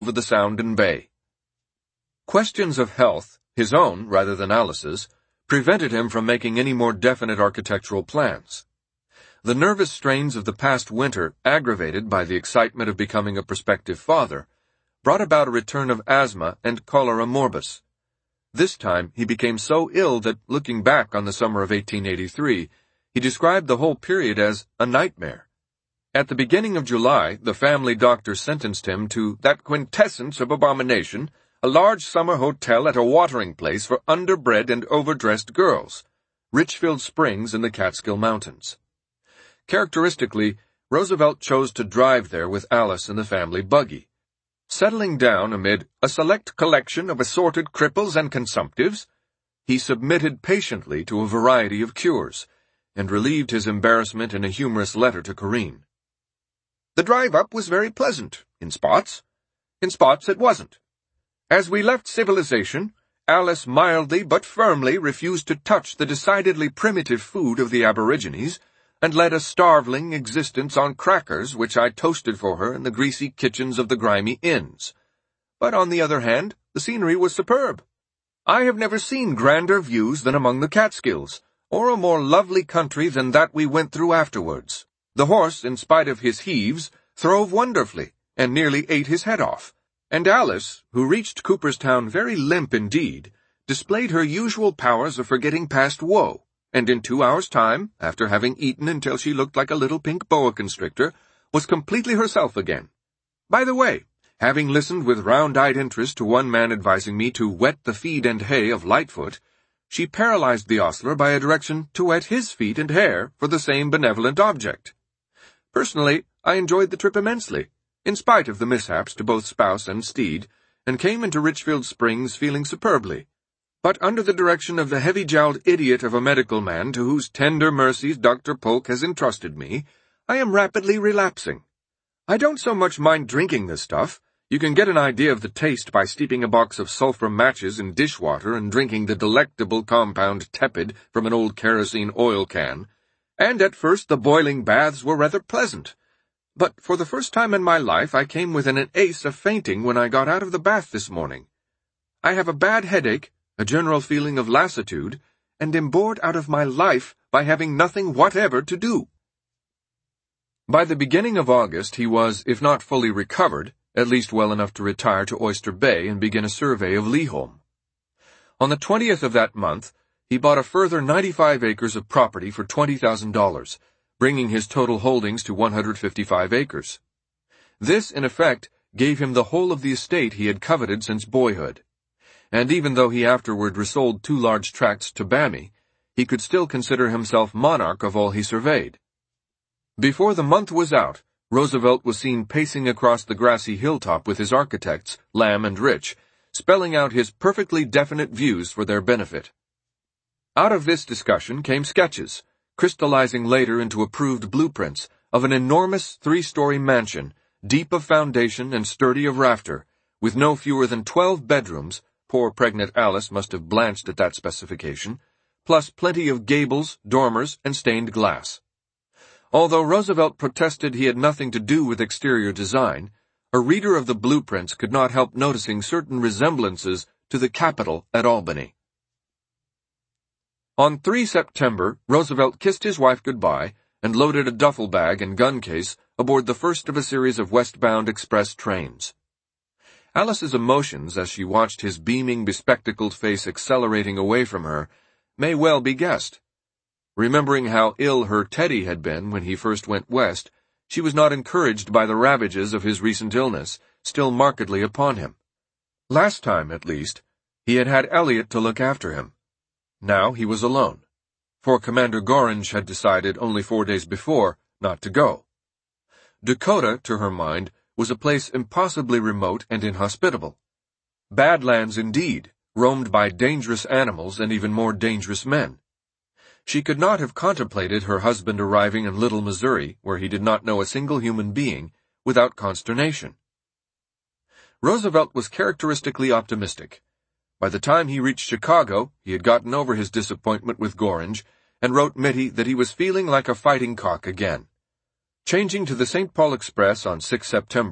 over the Sound and Bay. Questions of health, his own rather than Alice's, prevented him from making any more definite architectural plans. The nervous strains of the past winter, aggravated by the excitement of becoming a prospective father, brought about a return of asthma and cholera morbus. This time he became so ill that, looking back on the summer of 1883, he described the whole period as a nightmare. At the beginning of July, the family doctor sentenced him to that quintessence of abomination, a large summer hotel at a watering place for underbred and overdressed girls, Richfield Springs in the Catskill Mountains. Characteristically, Roosevelt chose to drive there with Alice in the family buggy. Settling down amid a select collection of assorted cripples and consumptives, he submitted patiently to a variety of cures, and relieved his embarrassment in a humorous letter to Corinne. The drive-up was very pleasant, in spots. In spots it wasn't. As we left civilization, Alice mildly but firmly refused to touch the decidedly primitive food of the aborigines, and led a starveling existence on crackers which I toasted for her in the greasy kitchens of the grimy inns. But on the other hand, the scenery was superb. I have never seen grander views than among the Catskills, or a more lovely country than that we went through afterwards. The horse, in spite of his heaves, throve wonderfully, and nearly ate his head off, and Alice, who reached Cooperstown very limp indeed, displayed her usual powers of forgetting past woe, and in 2 hours' time, after having eaten until she looked like a little pink boa constrictor, was completely herself again. By the way, having listened with round-eyed interest to one man advising me to wet the feed and hay of Lightfoot, she paralyzed the ostler by a direction to wet his feet and hair for the same benevolent object. Personally, I enjoyed the trip immensely, in spite of the mishaps to both spouse and steed, and came into Richfield Springs feeling superbly. But under the direction of the heavy-jowled idiot of a medical man to whose tender mercies Dr. Polk has entrusted me, I am rapidly relapsing. I don't so much mind drinking this stuff. You can get an idea of the taste by steeping a box of sulphur matches in dishwater and drinking the delectable compound tepid from an old kerosene oil can. And at first the boiling baths were rather pleasant. But for the first time in my life I came within an ace of fainting when I got out of the bath this morning. I have a bad headache, a general feeling of lassitude, and am bored out of my life by having nothing whatever to do. By the beginning of August he was, if not fully recovered, at least well enough to retire to Oyster Bay and begin a survey of Leholm. On the 20th of that month, he bought a further 95 acres of property for $20,000, bringing his total holdings to 155 acres. This, in effect, gave him the whole of the estate he had coveted since boyhood. And even though he afterward resold 2 large tracts to Bammy, he could still consider himself monarch of all he surveyed. Before the month was out, Roosevelt was seen pacing across the grassy hilltop with his architects, Lamb and Rich, spelling out his perfectly definite views for their benefit. Out of this discussion came sketches, crystallizing later into approved blueprints of an enormous 3-story mansion, deep of foundation and sturdy of rafter, with no fewer than 12 bedrooms. Poor pregnant Alice must have blanched at that specification, plus plenty of gables, dormers, and stained glass. Although Roosevelt protested he had nothing to do with exterior design, a reader of the blueprints could not help noticing certain resemblances to the Capitol at Albany. On 3 September, Roosevelt kissed his wife goodbye and loaded a duffel bag and gun case aboard the first of a series of westbound express trains. Alice's emotions as she watched his beaming, bespectacled face accelerating away from her may well be guessed. Remembering how ill her Teddy had been when he first went west, she was not encouraged by the ravages of his recent illness, still markedly upon him. Last time, at least, he had had Elliot to look after him. Now he was alone, for Commander Gorringe had decided only 4 days before not to go. Dakota, to her mind, was a place impossibly remote and inhospitable. Badlands indeed, roamed by dangerous animals and even more dangerous men. She could not have contemplated her husband arriving in Little Missouri, where he did not know a single human being, without consternation. Roosevelt was characteristically optimistic. By the time he reached Chicago, he had gotten over his disappointment with Gorringe, and wrote Mitty that he was feeling like a fighting cock again. Changing to the St. Paul Express on 6 September,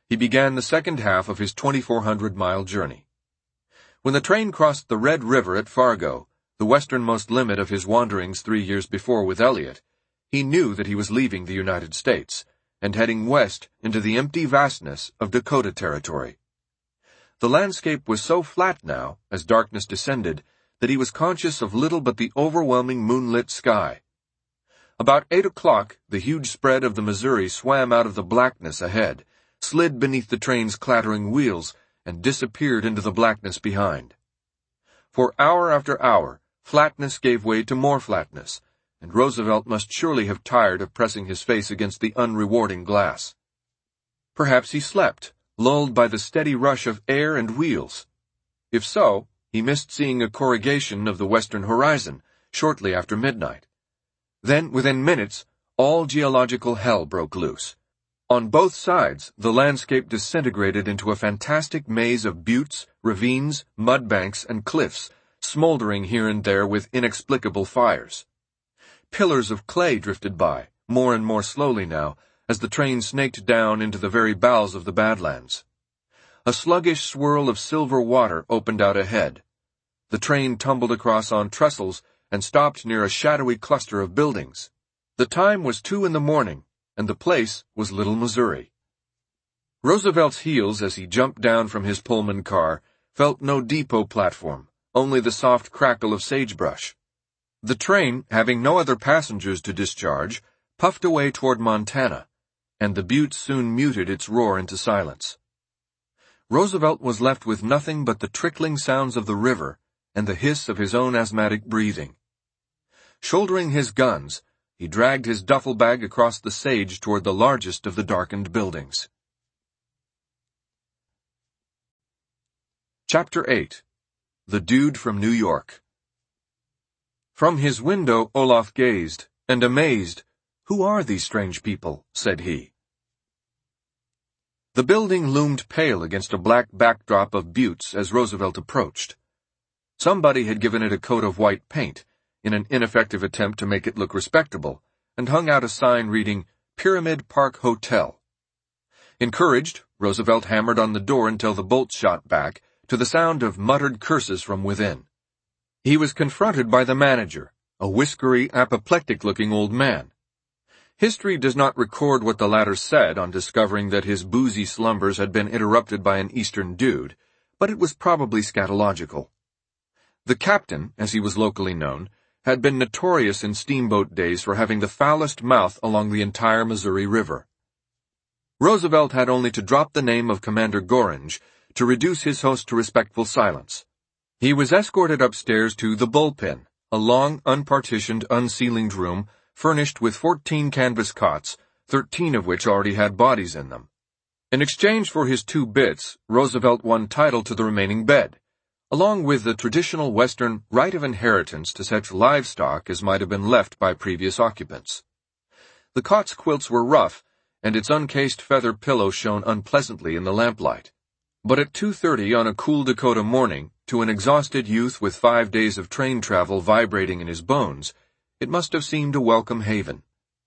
he began the second half of his 2,400-mile journey. When the train crossed the Red River at Fargo, the westernmost limit of his wanderings 3 years before with Elliott, he knew that he was leaving the United States and heading west into the empty vastness of Dakota Territory. The landscape was so flat now, as darkness descended, that he was conscious of little but the overwhelming moonlit sky. About 8 o'clock, the huge spread of the Missouri swam out of the blackness ahead, slid beneath the train's clattering wheels, and disappeared into the blackness behind. For hour after hour, flatness gave way to more flatness, and Roosevelt must surely have tired of pressing his face against the unrewarding glass. Perhaps he slept, lulled by the steady rush of air and wheels. If so, he missed seeing a corrugation of the western horizon shortly after midnight. Then, within minutes, all geological hell broke loose. On both sides, the landscape disintegrated into a fantastic maze of buttes, ravines, mudbanks, and cliffs, smoldering here and there with inexplicable fires. Pillars of clay drifted by, more and more slowly now, as the train snaked down into the very bowels of the Badlands. A sluggish swirl of silver water opened out ahead. The train tumbled across on trestles and stopped near a shadowy cluster of buildings. The time was 2 a.m, and the place was Little Missouri. Roosevelt's heels, as he jumped down from his Pullman car, felt no depot platform, only the soft crackle of sagebrush. The train, having no other passengers to discharge, puffed away toward Montana, and the butte soon muted its roar into silence. Roosevelt was left with nothing but the trickling sounds of the river and the hiss of his own asthmatic breathing. Shouldering his guns, he dragged his duffel bag across the sage toward the largest of the darkened buildings. Chapter 8. The Dude from New York. From his window Olaf gazed, and amazed. "Who are these strange people?" said he. The building loomed pale against a black backdrop of buttes as Roosevelt approached. Somebody had given it a coat of white paint, in an ineffective attempt to make it look respectable, and hung out a sign reading, "Pyramid Park Hotel." Encouraged, Roosevelt hammered on the door until the bolts shot back, to the sound of muttered curses from within. He was confronted by the manager, a whiskery, apoplectic-looking old man. History does not record what the latter said on discovering that his boozy slumbers had been interrupted by an Eastern dude, but it was probably scatological. The captain, as he was locally known, had been notorious in steamboat days for having the foulest mouth along the entire Missouri River. Roosevelt had only to drop the name of Commander Gorringe to reduce his host to respectful silence. He was escorted upstairs to the bullpen, a long, unpartitioned, unceilinged room furnished with 14 canvas cots, 13 of which already had bodies in them. In exchange for his 2 bits, Roosevelt won title to the remaining bed, along with the traditional Western right of inheritance to such livestock as might have been left by previous occupants. The cot's quilts were rough, and its uncased feather pillow shone unpleasantly in the lamplight. But at 2:30 on a cool Dakota morning, to an exhausted youth with 5 days of train travel vibrating in his bones, it must have seemed a welcome haven.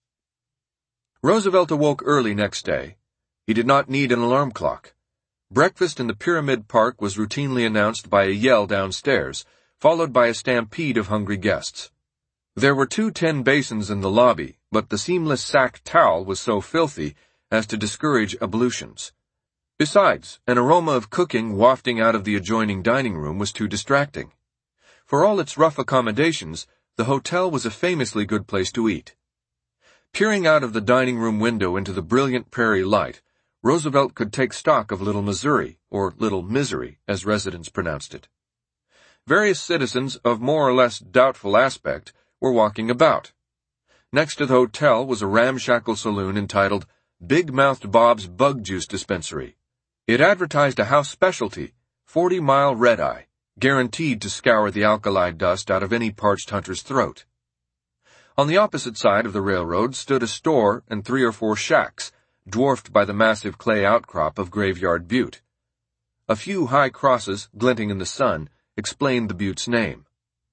Roosevelt awoke early next day. He did not need an alarm clock. Breakfast in the Pyramid Park was routinely announced by a yell downstairs, followed by a stampede of hungry guests. There were 2 tin basins in the lobby, but the seamless sack towel was so filthy as to discourage ablutions. Besides, an aroma of cooking wafting out of the adjoining dining room was too distracting. For all its rough accommodations, the hotel was a famously good place to eat. Peering out of the dining room window into the brilliant prairie light, Roosevelt could take stock of Little Missouri, or Little Misery, as residents pronounced it. Various citizens of more or less doubtful aspect were walking about. Next to the hotel was a ramshackle saloon entitled Big Mouthed Bob's Bug Juice Dispensary. It advertised a house specialty, 40-mile red-eye, guaranteed to scour the alkali dust out of any parched hunter's throat. On the opposite side of the railroad stood a store and 3 or 4 shacks, dwarfed by the massive clay outcrop of Graveyard Butte. A few high crosses, glinting in the sun, explained the butte's name.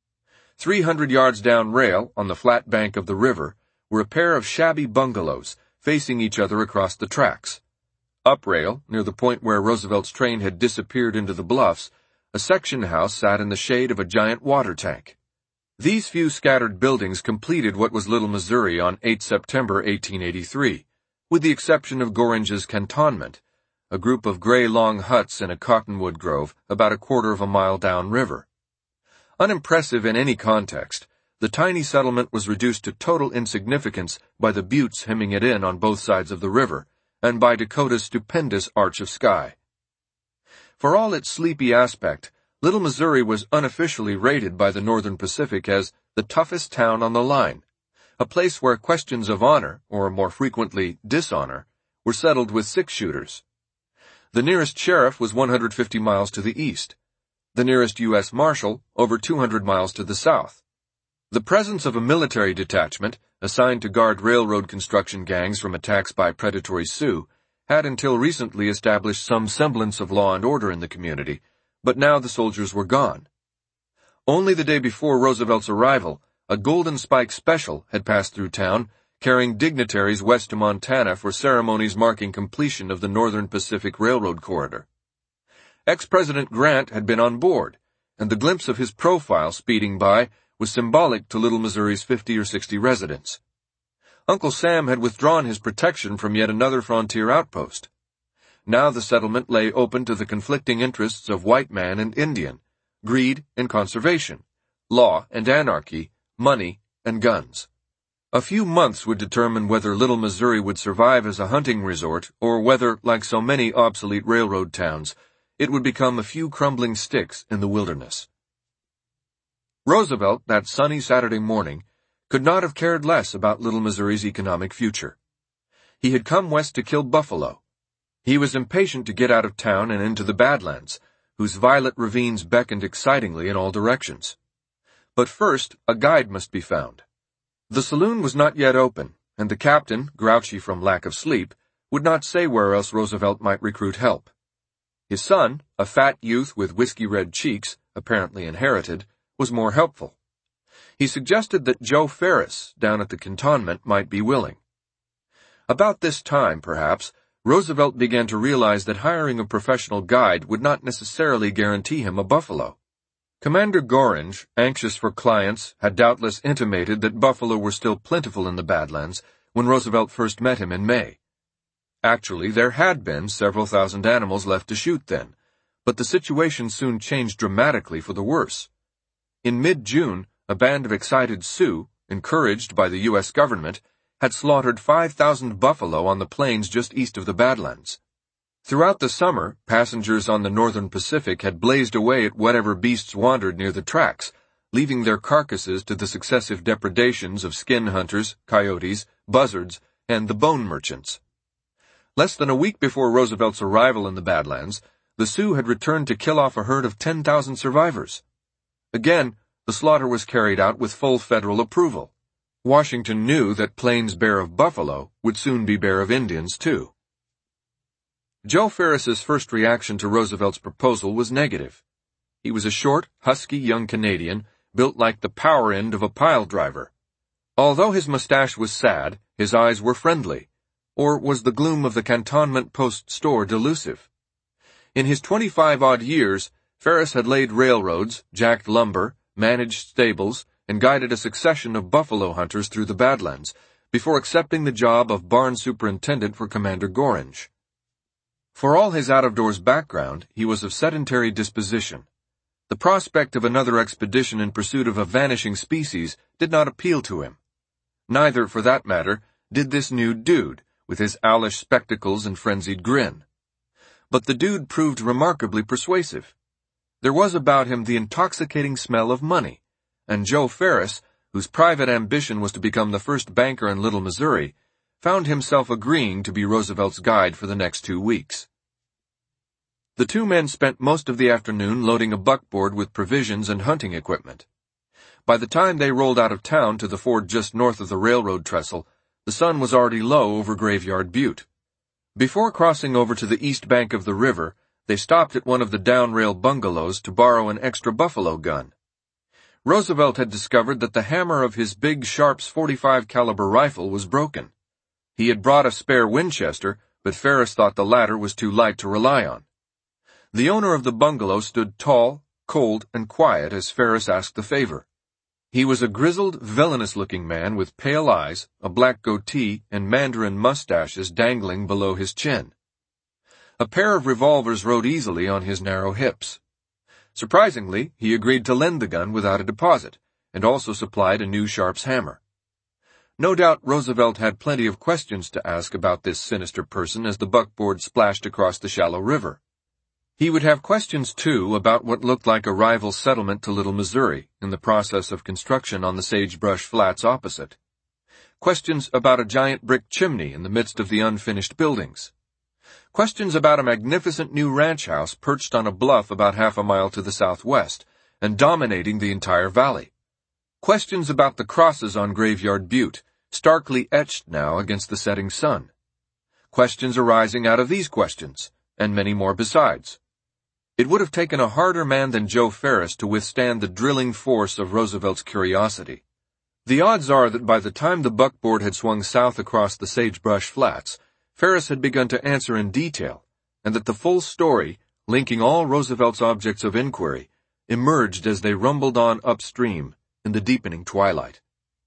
300 yards down rail, on the flat bank of the river, were a pair of shabby bungalows, facing each other across the tracks. Uprail, near the point where Roosevelt's train had disappeared into the bluffs, a section house sat in the shade of a giant water tank. These few scattered buildings completed what was Little Missouri on 8 September 1883, with the exception of Gorringe's cantonment, a group of gray long huts in a cottonwood grove about a quarter of a mile downriver. Unimpressive in any context, the tiny settlement was reduced to total insignificance by the buttes hemming it in on both sides of the river, and by Dakota's stupendous arch of sky. For all its sleepy aspect, Little Missouri was unofficially rated by the Northern Pacific as the toughest town on the line, a place where questions of honor, or more frequently dishonor, were settled with six-shooters. The nearest sheriff was 150 miles to the east, the nearest U.S. Marshal over 200 miles to the south. The presence of a military detachment, assigned to guard railroad construction gangs from attacks by predatory Sioux, had until recently established some semblance of law and order in the community, but now the soldiers were gone. Only the day before Roosevelt's arrival, a Golden Spike Special had passed through town, carrying dignitaries west to Montana for ceremonies marking completion of the Northern Pacific Railroad corridor. Ex-President Grant had been on board, and the glimpse of his profile speeding by was symbolic to Little Missouri's 50 or 60 residents. Uncle Sam had withdrawn his protection from yet another frontier outpost. Now the settlement lay open to the conflicting interests of white man and Indian, greed and conservation, law and anarchy, money and guns. A few months would determine whether Little Missouri would survive as a hunting resort or whether, like so many obsolete railroad towns, it would become a few crumbling sticks in the wilderness. Roosevelt, that sunny Saturday morning, could not have cared less about Little Missouri's economic future. He had come west to kill buffalo. He was impatient to get out of town and into the Badlands, whose violet ravines beckoned excitingly in all directions. But first, a guide must be found. The saloon was not yet open, and the captain, grouchy from lack of sleep, would not say where else Roosevelt might recruit help. His son, a fat youth with whiskey-red cheeks, apparently inherited, was more helpful. He suggested that Joe Ferris, down at the cantonment, might be willing. About this time, perhaps, Roosevelt began to realize that hiring a professional guide would not necessarily guarantee him a buffalo. Commander Gorringe, anxious for clients, had doubtless intimated that buffalo were still plentiful in the Badlands when Roosevelt first met him in May. Actually, there had been several thousand animals left to shoot then, but the situation soon changed dramatically for the worse. In mid-June, a band of excited Sioux, encouraged by the U.S. government, had slaughtered 5,000 buffalo on the plains just east of the Badlands. Throughout the summer, passengers on the Northern Pacific had blazed away at whatever beasts wandered near the tracks, leaving their carcasses to the successive depredations of skin hunters, coyotes, buzzards, and the bone merchants. Less than a week before Roosevelt's arrival in the Badlands, the Sioux had returned to kill off a herd of 10,000 survivors. Again, the slaughter was carried out with full federal approval. Washington knew that plains bare of buffalo would soon be bare of Indians, too. Joe Ferris's first reaction to Roosevelt's proposal was negative. He was a short, husky young Canadian, built like the power end of a pile driver. Although his mustache was sad, his eyes were friendly. Or was the gloom of the Cantonment Post store delusive? In his 25-odd years, Ferris had laid railroads, jacked lumber, managed stables, and guided a succession of buffalo hunters through the Badlands, before accepting the job of barn superintendent for Commander Gorringe. For all his out-of-doors background, he was of sedentary disposition. The prospect of another expedition in pursuit of a vanishing species did not appeal to him. Neither, for that matter, did this new dude, with his owlish spectacles and frenzied grin. But the dude proved remarkably persuasive. There was about him the intoxicating smell of money, and Joe Ferris, whose private ambition was to become the first banker in Little Missouri, found himself agreeing to be Roosevelt's guide for the next 2 weeks. The two men spent most of the afternoon loading a buckboard with provisions and hunting equipment. By the time they rolled out of town to the ford just north of the railroad trestle, the sun was already low over Graveyard Butte. Before crossing over to the east bank of the river, they stopped at one of the down-rail bungalows to borrow an extra buffalo gun. Roosevelt had discovered that the hammer of his big Sharps .45 caliber rifle was broken. He had brought a spare Winchester, but Ferris thought the latter was too light to rely on. The owner of the bungalow stood tall, cold, and quiet as Ferris asked the favor. He was a grizzled, villainous-looking man with pale eyes, a black goatee, and mandarin mustaches dangling below his chin. A pair of revolvers rode easily on his narrow hips. Surprisingly, he agreed to lend the gun without a deposit, and also supplied a new Sharps hammer. No doubt Roosevelt had plenty of questions to ask about this sinister person as the buckboard splashed across the shallow river. He would have questions, too, about what looked like a rival settlement to Little Missouri, in the process of construction on the sagebrush flats opposite. Questions about a giant brick chimney in the midst of the unfinished buildings. Questions about a magnificent new ranch house perched on a bluff about half a mile to the southwest, and dominating the entire valley. Questions about the crosses on Graveyard Butte, starkly etched now against the setting sun. Questions arising out of these questions, and many more besides. It would have taken a harder man than Joe Ferris to withstand the drilling force of Roosevelt's curiosity. The odds are that by the time the buckboard had swung south across the sagebrush flats, Ferris had begun to answer in detail, and that the full story, linking all Roosevelt's objects of inquiry, emerged as they rumbled on upstream in the deepening twilight.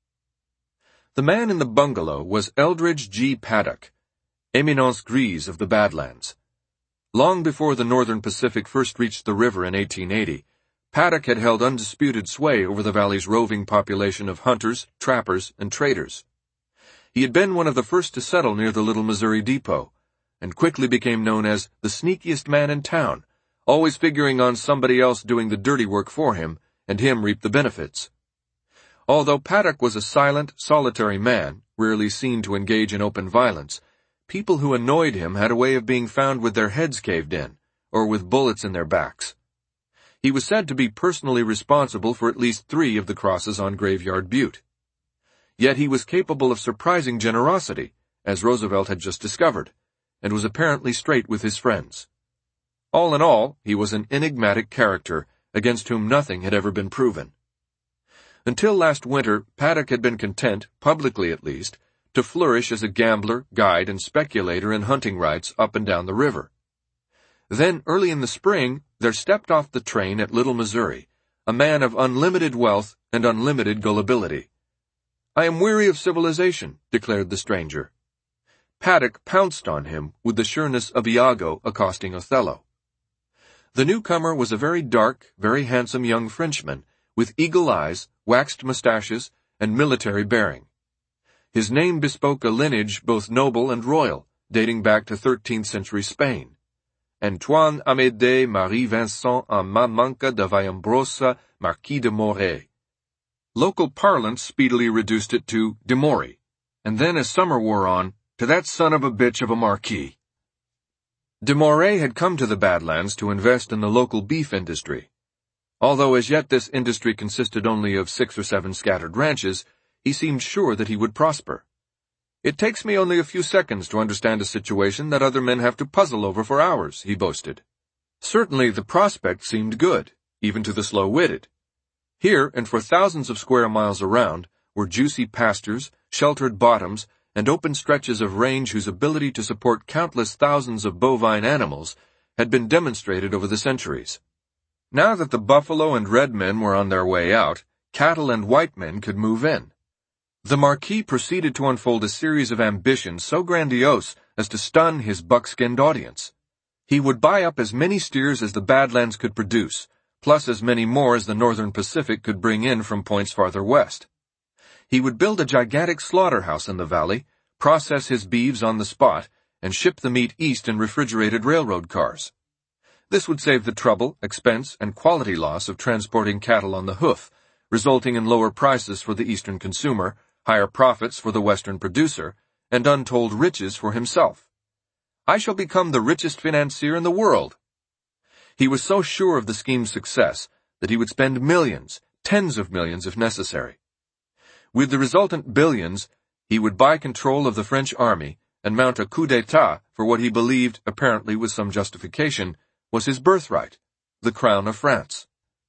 The man in the bungalow was Eldridge G. Paddock, Eminence Grise of the Badlands. Long before the Northern Pacific first reached the river in 1880, Paddock had held undisputed sway over the valley's roving population of hunters, trappers, and traders. He had been one of the first to settle near the Little Missouri Depot, and quickly became known as the sneakiest man in town, always figuring on somebody else doing the dirty work for him, and him reap the benefits. Although Paddock was a silent, solitary man, rarely seen to engage in open violence, people who annoyed him had a way of being found with their heads caved in, or with bullets in their backs. He was said to be personally responsible for at least 3 of the crosses on Graveyard Butte. Yet he was capable of surprising generosity, as Roosevelt had just discovered, and was apparently straight with his friends. All in all, he was an enigmatic character, against whom nothing had ever been proven. Until last winter, Paddock had been content, publicly at least, to flourish as a gambler, guide, and speculator in hunting rights up and down the river. Then, early in the spring, there stepped off the train at Little Missouri, a man of unlimited wealth and unlimited gullibility. "I am weary of civilization," declared the stranger. Paddock pounced on him with the sureness of Iago accosting Othello. The newcomer was a very dark, very handsome young Frenchman, with eagle eyes, waxed mustaches, and military bearing. His name bespoke a lineage both noble and royal, dating back to 13th century Spain. Antoine Amédée Marie Vincent Manca de Vallambrosa, Marquis de Moray. Local parlance speedily reduced it to de Moray, and then as summer wore on, to that son of a bitch of a marquis. De Moray had come to the Badlands to invest in the local beef industry. Although as yet this industry consisted only of 6 or 7 scattered ranches, he seemed sure that he would prosper. "It takes me only a few seconds to understand a situation that other men have to puzzle over for hours," he boasted. Certainly the prospect seemed good, even to the slow-witted. Here, and for thousands of square miles around, were juicy pastures, sheltered bottoms, and open stretches of range whose ability to support countless thousands of bovine animals had been demonstrated over the centuries. Now that the buffalo and red men were on their way out, cattle and white men could move in. The Marquis proceeded to unfold a series of ambitions so grandiose as to stun his buck-skinned audience. He would buy up as many steers as the Badlands could produce, plus as many more as the Northern Pacific could bring in from points farther west. He would build a gigantic slaughterhouse in the valley, process his beeves on the spot, and ship the meat east in refrigerated railroad cars. This would save the trouble, expense, and quality loss of transporting cattle on the hoof, resulting in lower prices for the eastern consumer, higher profits for the western producer, and untold riches for himself. "I shall become the richest financier in the world." He was so sure of the scheme's success that he would spend millions, tens of millions if necessary. With the resultant billions, he would buy control of the French army and mount a coup d'etat for what he believed, apparently with some justification, was his birthright, the crown of France.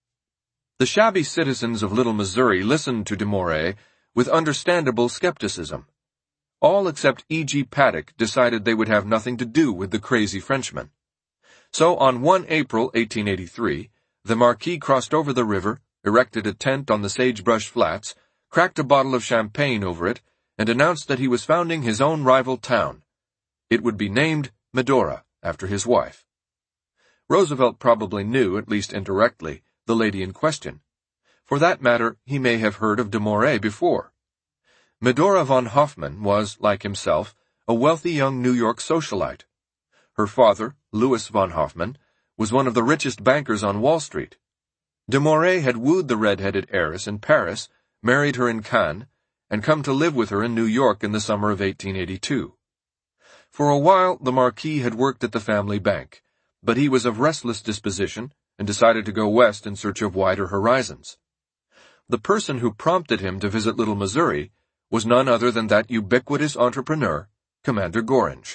The shabby citizens of Little Missouri listened to de Moray with understandable skepticism. all except E.G. Paddock decided they would have nothing to do with the crazy Frenchman. So on 1 April 1883, the Marquis crossed over the river, erected a tent on the sagebrush flats, cracked a bottle of champagne over it, and announced that he was founding his own rival town. It would be named Medora, after his wife. Roosevelt probably knew, at least indirectly, the lady in question. For that matter, he may have heard of de Morey before. Medora von Hoffmann was, like himself, a wealthy young New York socialite. Her father, Louis von Hoffmann, was one of the richest bankers on Wall Street. De Morey had wooed the red-headed heiress in Paris, married her in Cannes, and come to live with her in New York in the summer of 1882. For a while, the Marquis had worked at the family bank, but he was of restless disposition and decided to go west in search of wider horizons. The person who prompted him to visit Little Missouri was none other than that ubiquitous entrepreneur, Commander Gorringe.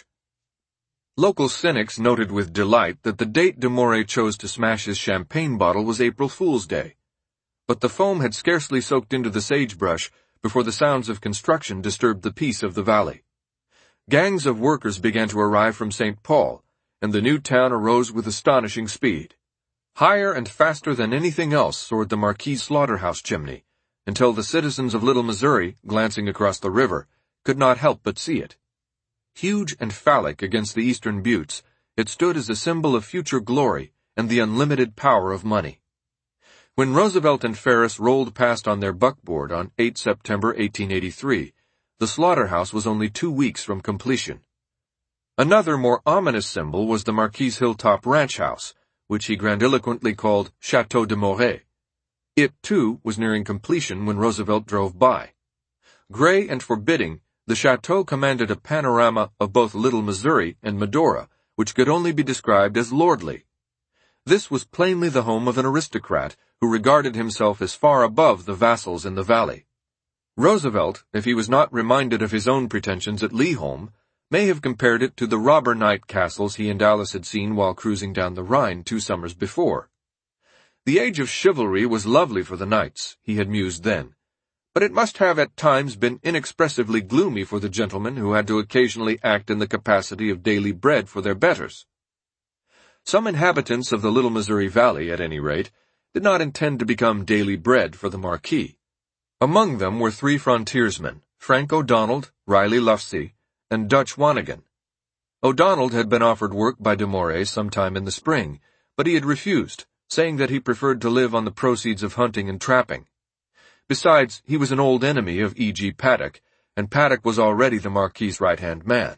Local cynics noted with delight that the date de Morey chose to smash his champagne bottle was April Fool's Day. But the foam had scarcely soaked into the sagebrush before the sounds of construction disturbed the peace of the valley. Gangs of workers began to arrive from St. Paul, and the new town arose with astonishing speed. Higher and faster than anything else soared the Marquis slaughterhouse chimney, until the citizens of Little Missouri, glancing across the river, could not help but see it. Huge and phallic against the eastern buttes, it stood as a symbol of future glory and the unlimited power of money. When Roosevelt and Ferris rolled past on their buckboard on 8 September 1883, the slaughterhouse was only 2 weeks from completion. Another more ominous symbol was the Marquis' hilltop ranch house, which he grandiloquently called Chateau de Morey. It, too, was nearing completion when Roosevelt drove by. Gray and forbidding, the chateau commanded a panorama of both Little Missouri and Medora, which could only be described as lordly. This was plainly the home of an aristocrat who regarded himself as far above the vassals in the valley. Roosevelt, if he was not reminded of his own pretensions at Leholm, may have compared it to the robber knight castles he and Alice had seen while cruising down the Rhine 2 summers before. The age of chivalry was lovely for the knights, he had mused then, but it must have at times been inexpressively gloomy for the gentlemen who had to occasionally act in the capacity of daily bread for their betters. Some inhabitants of the Little Missouri Valley, at any rate, did not intend to become daily bread for the Marquis. Among them were 3 frontiersmen, Frank O'Donnell, Riley Lufsey, and Dutch Wanigan. O'Donnell had been offered work by de Morey sometime in the spring, but he had refused, saying that he preferred to live on the proceeds of hunting and trapping. Besides, he was an old enemy of E.G. Paddock, and Paddock was already the Marquis' right-hand man.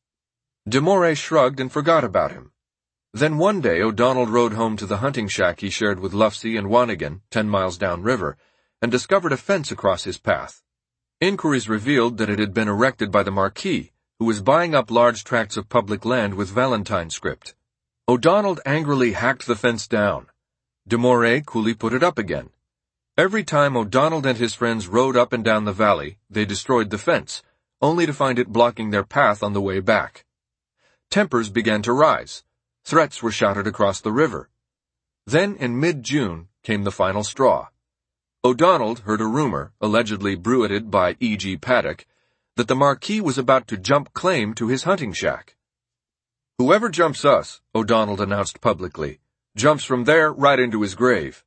De Morey shrugged and forgot about him. Then one day O'Donnell rode home to the hunting shack he shared with Lufsey and Wanigan, 10 miles downriver, and discovered a fence across his path. Inquiries revealed that it had been erected by the Marquis, who was buying up large tracts of public land with Valentine script. O'Donnell angrily hacked the fence down. De Morey coolly put it up again. Every time O'Donnell and his friends rode up and down the valley, they destroyed the fence, only to find it blocking their path on the way back. Tempers began to rise. Threats were shouted across the river. Then, in mid-June, came the final straw. O'Donnell heard a rumor, allegedly bruited by E.G. Paddock, that the Marquis was about to jump claim to his hunting shack. "Whoever jumps us," O'Donnell announced publicly, "jumps from there right into his grave."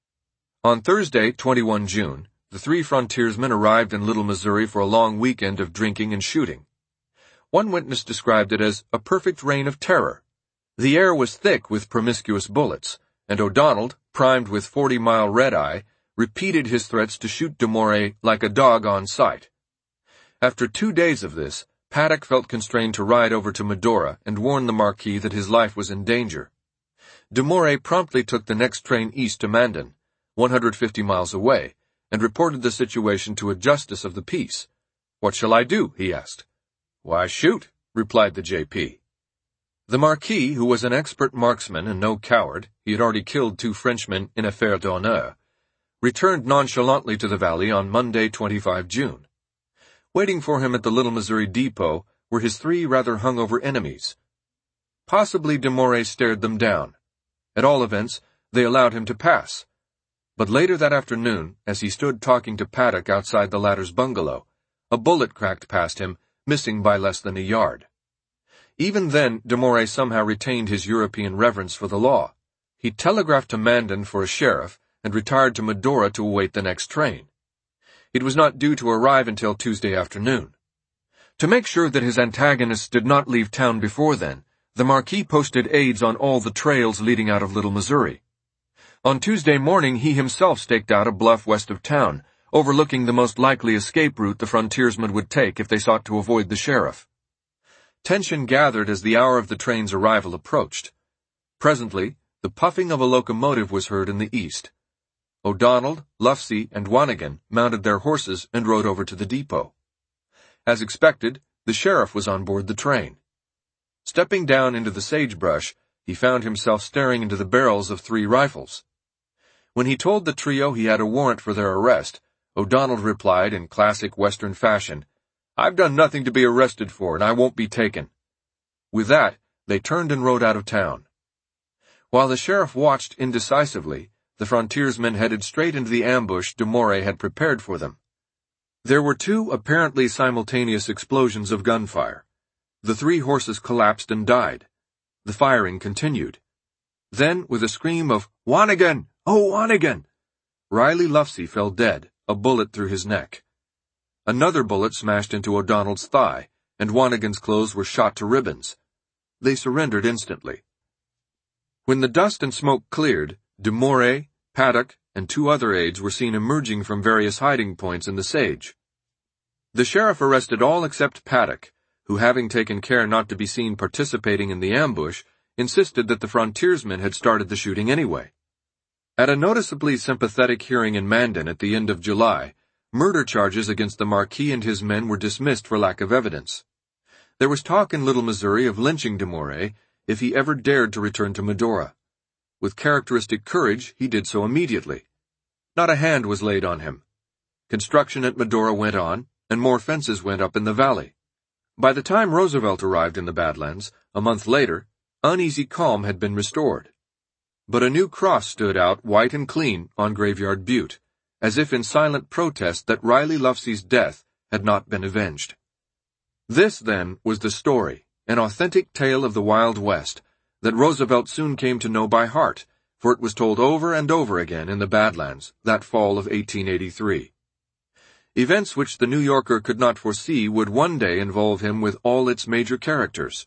On Thursday, 21 June, the 3 frontiersmen arrived in Little Missouri for a long weekend of drinking and shooting. One witness described it as a perfect reign of terror. The air was thick with promiscuous bullets, and O'Donnell, primed with 40-mile red-eye, repeated his threats to shoot de Morey like a dog on sight. After 2 days of this, Paddock felt constrained to ride over to Medora and warn the Marquis that his life was in danger. De Morey promptly took the next train east to Mandan, 150 miles away, and reported the situation to a justice of the peace. "What shall I do?" he asked. "Why, shoot," replied the J.P. The Marquis, who was an expert marksman and no coward, he had already killed 2 Frenchmen in affaire d'honneur, returned nonchalantly to the valley on Monday, 25 June. Waiting for him at the Little Missouri depot were his 3 rather hungover enemies. Possibly de Morey stared them down. At all events, they allowed him to pass. But later that afternoon, as he stood talking to Paddock outside the latter's bungalow, a bullet cracked past him, missing by less than a yard. Even then, de Morey somehow retained his European reverence for the law. He telegraphed to Mandan for a sheriff and retired to Medora to await the next train. It was not due to arrive until Tuesday afternoon. To make sure that his antagonists did not leave town before then, the Marquis posted aides on all the trails leading out of Little Missouri. On Tuesday morning he himself staked out a bluff west of town, overlooking the most likely escape route the frontiersmen would take if they sought to avoid the sheriff. Tension gathered as the hour of the train's arrival approached. Presently, the puffing of a locomotive was heard in the east. O'Donnell, Lufsey, and Wanigan mounted their horses and rode over to the depot. As expected, the sheriff was on board the train. Stepping down into the sagebrush, he found himself staring into the barrels of 3 rifles. When he told the trio he had a warrant for their arrest, O'Donnell replied in classic Western fashion, "I've done nothing to be arrested for, and I won't be taken." With that, they turned and rode out of town. While the sheriff watched indecisively, the frontiersmen headed straight into the ambush de Morey had prepared for them. There were 2 apparently simultaneous explosions of gunfire. The 3 horses collapsed and died. The firing continued. Then, with a scream of, "Wanigan! Oh, Wanigan!" Riley Lufsey fell dead, a bullet through his neck. Another bullet smashed into O'Donnell's thigh, and Wanigan's clothes were shot to ribbons. They surrendered instantly. When the dust and smoke cleared, de Morey, Paddock, and 2 other aides were seen emerging from various hiding points in the sage. The sheriff arrested all except Paddock, who, having taken care not to be seen participating in the ambush, insisted that the frontiersmen had started the shooting anyway. At a noticeably sympathetic hearing in Mandan at the end of July, murder charges against the Marquis and his men were dismissed for lack of evidence. There was talk in Little Missouri of lynching de Morey if he ever dared to return to Medora. With characteristic courage, he did so immediately. Not a hand was laid on him. Construction at Medora went on, and more fences went up in the valley. By the time Roosevelt arrived in the Badlands, a month later, uneasy calm had been restored. But a new cross stood out white and clean on Graveyard Butte, as if in silent protest that Riley Lufsey's death had not been avenged. This, then, was the story, an authentic tale of the Wild West, that Roosevelt soon came to know by heart, for it was told over and over again in the Badlands that fall of 1883. Events which the New Yorker could not foresee would one day involve him with all its major characters.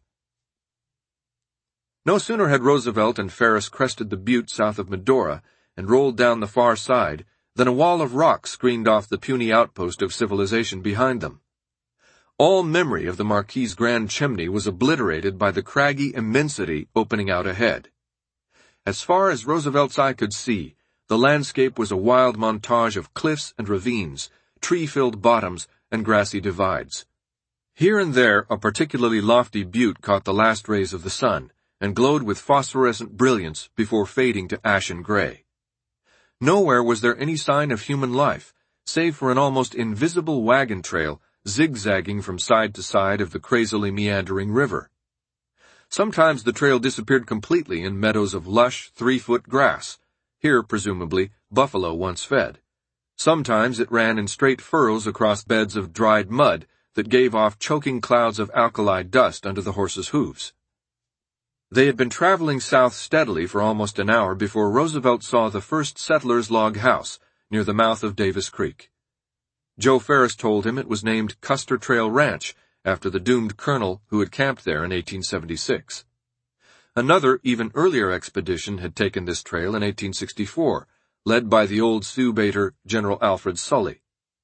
No sooner had Roosevelt and Ferris crested the butte south of Medora and rolled down the far side than a wall of rock screened off the puny outpost of civilization behind them. All memory of the Marquis' grand chimney was obliterated by the craggy immensity opening out ahead. As far as Roosevelt's eye could see, the landscape was a wild montage of cliffs and ravines, tree-filled bottoms, and grassy divides. Here and there a particularly lofty butte caught the last rays of the sun, and glowed with phosphorescent brilliance before fading to ashen gray. Nowhere was there any sign of human life, save for an almost invisible wagon trail zigzagging from side to side of the crazily meandering river. Sometimes the trail disappeared completely in meadows of lush, 3-foot grass. Here, presumably, buffalo once fed. Sometimes it ran in straight furrows across beds of dried mud that gave off choking clouds of alkali dust under the horses' hooves. They had been traveling south steadily for almost an hour before Roosevelt saw the first settler's log house near the mouth of Davis Creek. Joe Ferris told him it was named Custer Trail Ranch after the doomed colonel who had camped there in 1876. Another, even earlier expedition had taken this trail in 1864, led by the old Sioux baiter General Alfred Sully.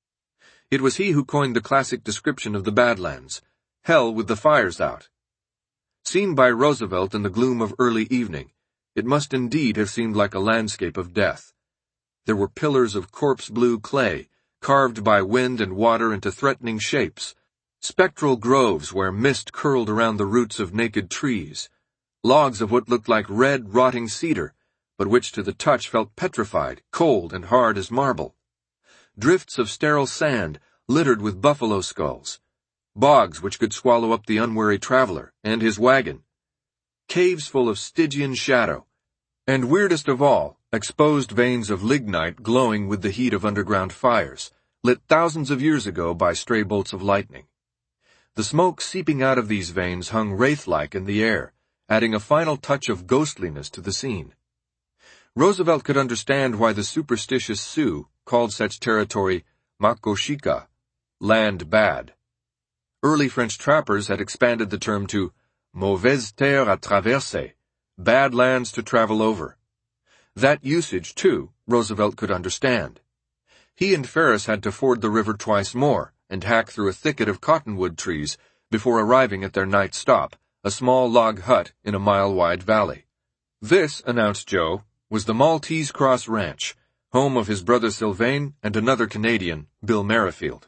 It was he who coined the classic description of the Badlands, hell with the fires out. Seen by Roosevelt in the gloom of early evening, it must indeed have seemed like a landscape of death. There were pillars of corpse-blue clay, carved by wind and water into threatening shapes, spectral groves where mist curled around the roots of naked trees, logs of what looked like red, rotting cedar, but which to the touch felt petrified, cold, and hard as marble. Drifts of sterile sand littered with buffalo skulls, bogs which could swallow up the unwary traveler and his wagon, caves full of Stygian shadow, and weirdest of all, exposed veins of lignite glowing with the heat of underground fires, lit thousands of years ago by stray bolts of lightning. The smoke seeping out of these veins hung wraith-like in the air, adding a final touch of ghostliness to the scene. Roosevelt could understand why the superstitious Sioux called such territory Makoshika, land bad. Early French trappers had expanded the term to mauvaise terre à traverser, bad lands to travel over. That usage, too, Roosevelt could understand. He and Ferris had to ford the river twice more and hack through a thicket of cottonwood trees before arriving at their night stop, a small log hut in a mile-wide valley. This, announced Joe, was the Maltese Cross Ranch, home of his brother Sylvain and another Canadian, Bill Merrifield.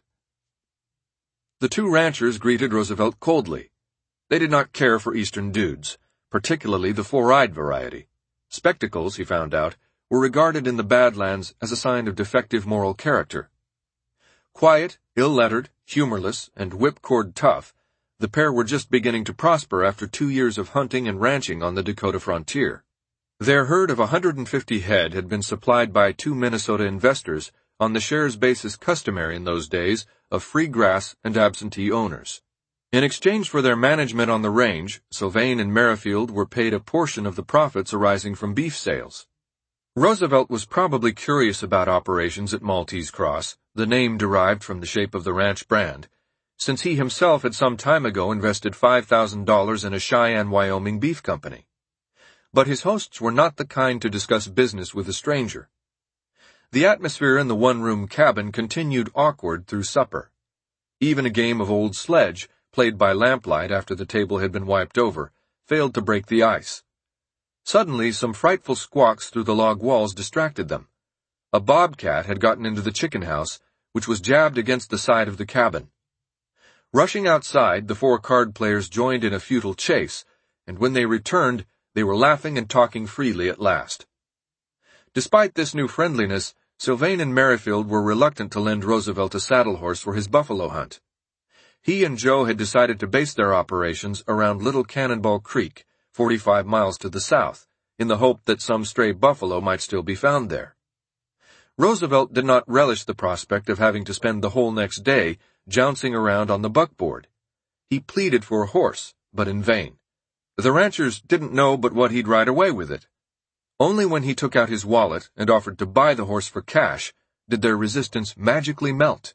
The two ranchers greeted Roosevelt coldly. They did not care for Eastern dudes, particularly the four-eyed variety. Spectacles, he found out, were regarded in the Badlands as a sign of defective moral character. Quiet, ill-lettered, humorless, and whipcord tough, the pair were just beginning to prosper after 2 years of hunting and ranching on the Dakota frontier. Their herd of 150 head had been supplied by 2 Minnesota investors on the shares basis customary in those days of free grass and absentee owners. In exchange for their management on the range, Sylvain and Merrifield were paid a portion of the profits arising from beef sales. Roosevelt was probably curious about operations at Maltese Cross, the name derived from the shape of the ranch brand, since he himself had some time ago invested $5,000 in a Cheyenne, Wyoming beef company. But his hosts were not the kind to discuss business with a stranger. The atmosphere in the one-room cabin continued awkward through supper. Even a game of old sledge, played by lamplight after the table had been wiped over, failed to break the ice. Suddenly, some frightful squawks through the log walls distracted them. A bobcat had gotten into the chicken house, which was jabbed against the side of the cabin. Rushing outside, the 4 card players joined in a futile chase, and when they returned, they were laughing and talking freely at last. Despite this new friendliness, Sylvain and Merrifield were reluctant to lend Roosevelt a saddle horse for his buffalo hunt. He and Joe had decided to base their operations around Little Cannonball Creek, 45 miles to the south, in the hope that some stray buffalo might still be found there. Roosevelt did not relish the prospect of having to spend the whole next day jouncing around on the buckboard. He pleaded for a horse, but in vain. The ranchers didn't know but what he'd ride away with it. Only when he took out his wallet and offered to buy the horse for cash did their resistance magically melt.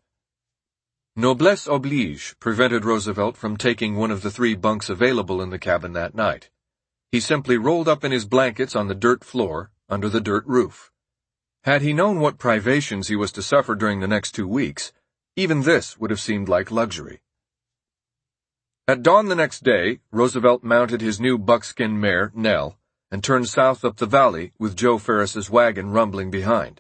Noblesse oblige prevented Roosevelt from taking one of the 3 bunks available in the cabin that night. He simply rolled up in his blankets on the dirt floor under the dirt roof. Had he known what privations he was to suffer during the next 2 weeks, even this would have seemed like luxury. At dawn the next day, Roosevelt mounted his new buckskin mare, Nell, and turned south up the valley with Joe Ferris's wagon rumbling behind.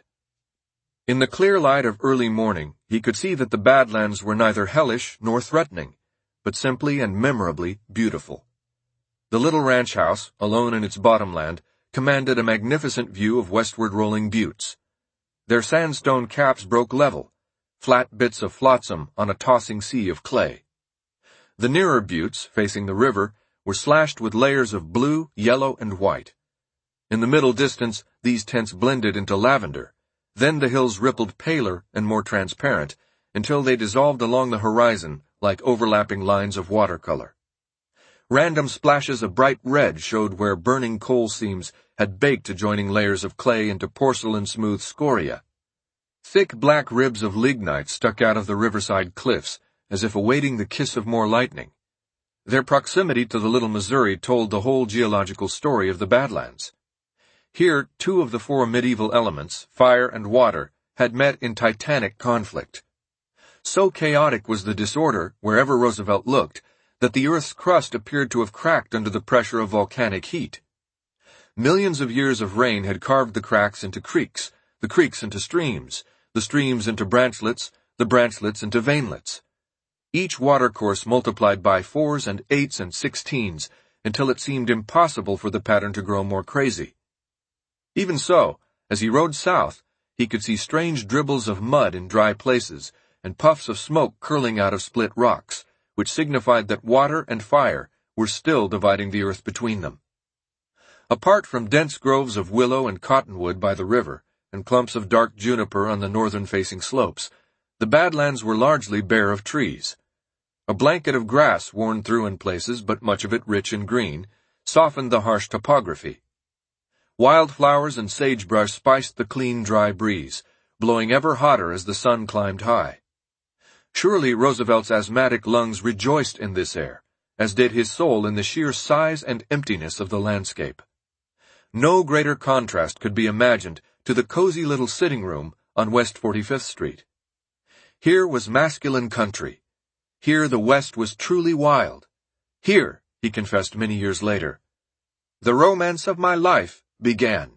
In the clear light of early morning, he could see that the Badlands were neither hellish nor threatening, but simply and memorably beautiful. The little ranch house, alone in its bottomland, commanded a magnificent view of westward rolling buttes. Their sandstone caps broke level, flat bits of flotsam on a tossing sea of clay. The nearer buttes, facing the river, were slashed with layers of blue, yellow, and white. In the middle distance, these tints blended into lavender. Then the hills rippled paler and more transparent, until they dissolved along the horizon like overlapping lines of watercolor. Random splashes of bright red showed where burning coal seams had baked adjoining layers of clay into porcelain-smooth scoria. Thick black ribs of lignite stuck out of the riverside cliffs, as if awaiting the kiss of more lightning. Their proximity to the Little Missouri told the whole geological story of the Badlands. Here, 2 of the 4 medieval elements, fire and water, had met in titanic conflict. So chaotic was the disorder, wherever Roosevelt looked, that the Earth's crust appeared to have cracked under the pressure of volcanic heat. Millions of years of rain had carved the cracks into creeks, the creeks into streams, the streams into branchlets, the branchlets into veinlets. Each watercourse multiplied by 4s and 8s and 16s until it seemed impossible for the pattern to grow more crazy. Even so, as he rode south, he could see strange dribbles of mud in dry places and puffs of smoke curling out of split rocks, which signified that water and fire were still dividing the earth between them. Apart from dense groves of willow and cottonwood by the river and clumps of dark juniper on the northern-facing slopes, the Badlands were largely bare of trees. A blanket of grass worn through in places, but much of it rich and green, softened the harsh topography. Wildflowers and sagebrush spiced the clean, dry breeze, blowing ever hotter as the sun climbed high. Surely Roosevelt's asthmatic lungs rejoiced in this air, as did his soul in the sheer size and emptiness of the landscape. No greater contrast could be imagined to the cozy little sitting room on West 45th Street. Here was masculine country. Here the West was truly wild. Here, he confessed many years later, the romance of my life began.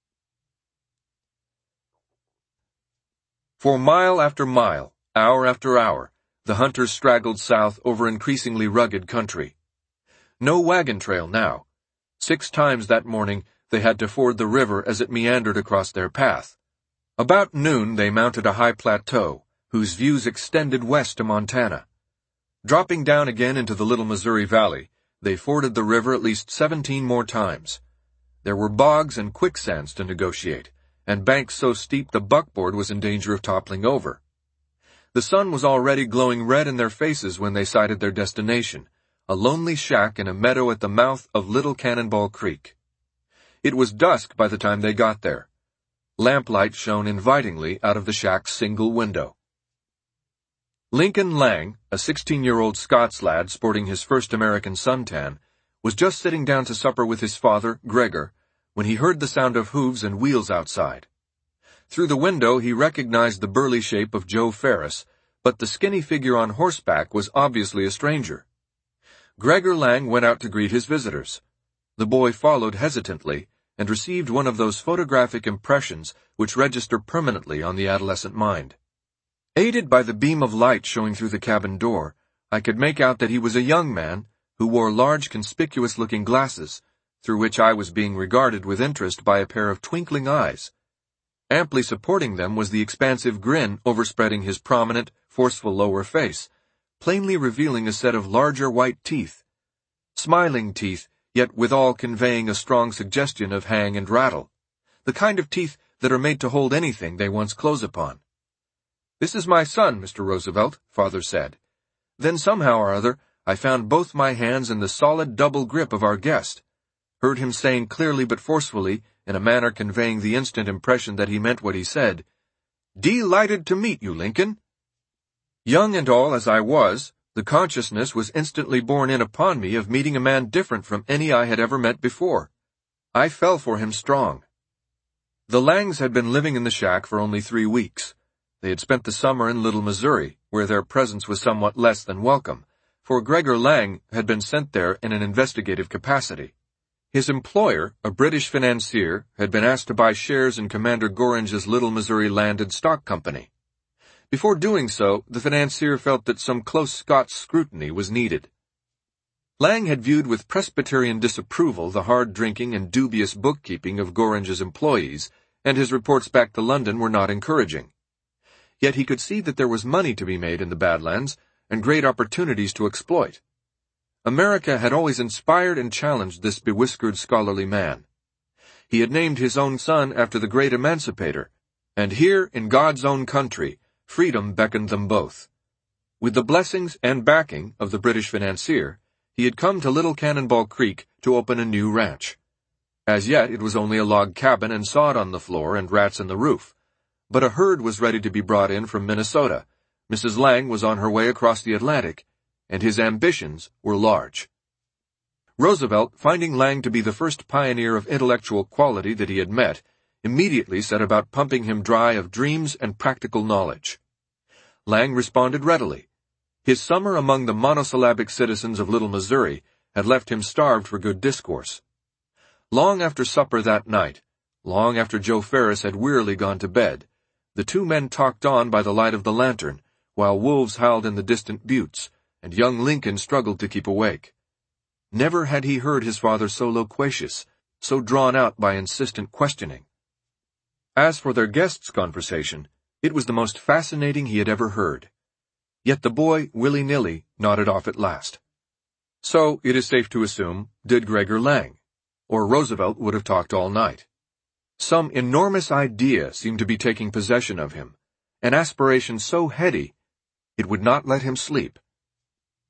For mile after mile, hour after hour, the hunters straggled south over increasingly rugged country. No wagon trail now. 6 times that morning they had to ford the river as it meandered across their path. About noon they mounted a high plateau, whose views extended west to Montana. Dropping down again into the Little Missouri Valley, they forded the river at least 17 more times. There were bogs and quicksands to negotiate, and banks so steep the buckboard was in danger of toppling over. The sun was already glowing red in their faces when they sighted their destination, a lonely shack in a meadow at the mouth of Little Cannonball Creek. It was dusk by the time they got there. Lamplight shone invitingly out of the shack's single window. Lincoln Lang, a 16-year-old Scots lad sporting his first American suntan, was just sitting down to supper with his father, Gregor, when he heard the sound of hooves and wheels outside. Through the window he recognized the burly shape of Joe Ferris, but the skinny figure on horseback was obviously a stranger. Gregor Lang went out to greet his visitors. The boy followed hesitantly and received one of those photographic impressions which register permanently on the adolescent mind. Aided by the beam of light showing through the cabin door, I could make out that he was a young man who wore large conspicuous-looking glasses, through which I was being regarded with interest by a pair of twinkling eyes. Amply supporting them was the expansive grin overspreading his prominent, forceful lower face, plainly revealing a set of larger white teeth. Smiling teeth, yet withal conveying a strong suggestion of hang and rattle, the kind of teeth that are made to hold anything they once close upon. "This is my son, Mr. Roosevelt," Father said. Then somehow or other I found both my hands in the solid double grip of our guest, heard him saying clearly but forcefully, in a manner conveying the instant impression that he meant what he said, "Delighted to meet you, Lincoln." Young and all as I was, the consciousness was instantly borne in upon me of meeting a man different from any I had ever met before. I fell for him strong. The Langs had been living in the shack for only 3 weeks. They had spent the summer in Little Missouri, where their presence was somewhat less than welcome, for Gregor Lang had been sent there in an investigative capacity. His employer, a British financier, had been asked to buy shares in Commander Gorringe's Little Missouri Landed Stock Company. Before doing so, the financier felt that some close Scots scrutiny was needed. Lang had viewed with Presbyterian disapproval the hard-drinking and dubious bookkeeping of Gorringe's employees, and his reports back to London were not encouraging. Yet he could see that there was money to be made in the Badlands, and great opportunities to exploit. America had always inspired and challenged this bewhiskered scholarly man. He had named his own son after the great emancipator, and here, in God's own country, freedom beckoned them both. With the blessings and backing of the British financier, he had come to Little Cannonball Creek to open a new ranch. As yet it was only a log cabin and sod on the floor and rats in the roof, but a herd was ready to be brought in from Minnesota. Mrs. Lang was on her way across the Atlantic, and his ambitions were large. Roosevelt, finding Lang to be the first pioneer of intellectual quality that he had met, immediately set about pumping him dry of dreams and practical knowledge. Lang responded readily. His summer among the monosyllabic citizens of Little Missouri had left him starved for good discourse. Long after supper that night, long after Joe Ferris had wearily gone to bed, the 2 men talked on by the light of the lantern, while wolves howled in the distant buttes, and young Lincoln struggled to keep awake. Never had he heard his father so loquacious, so drawn out by insistent questioning. As for their guest's conversation, it was the most fascinating he had ever heard. Yet the boy, willy-nilly, nodded off at last. So, it is safe to assume, did Gregor Lang, or Roosevelt would have talked all night. Some enormous idea seemed to be taking possession of him, an aspiration so heady, it would not let him sleep.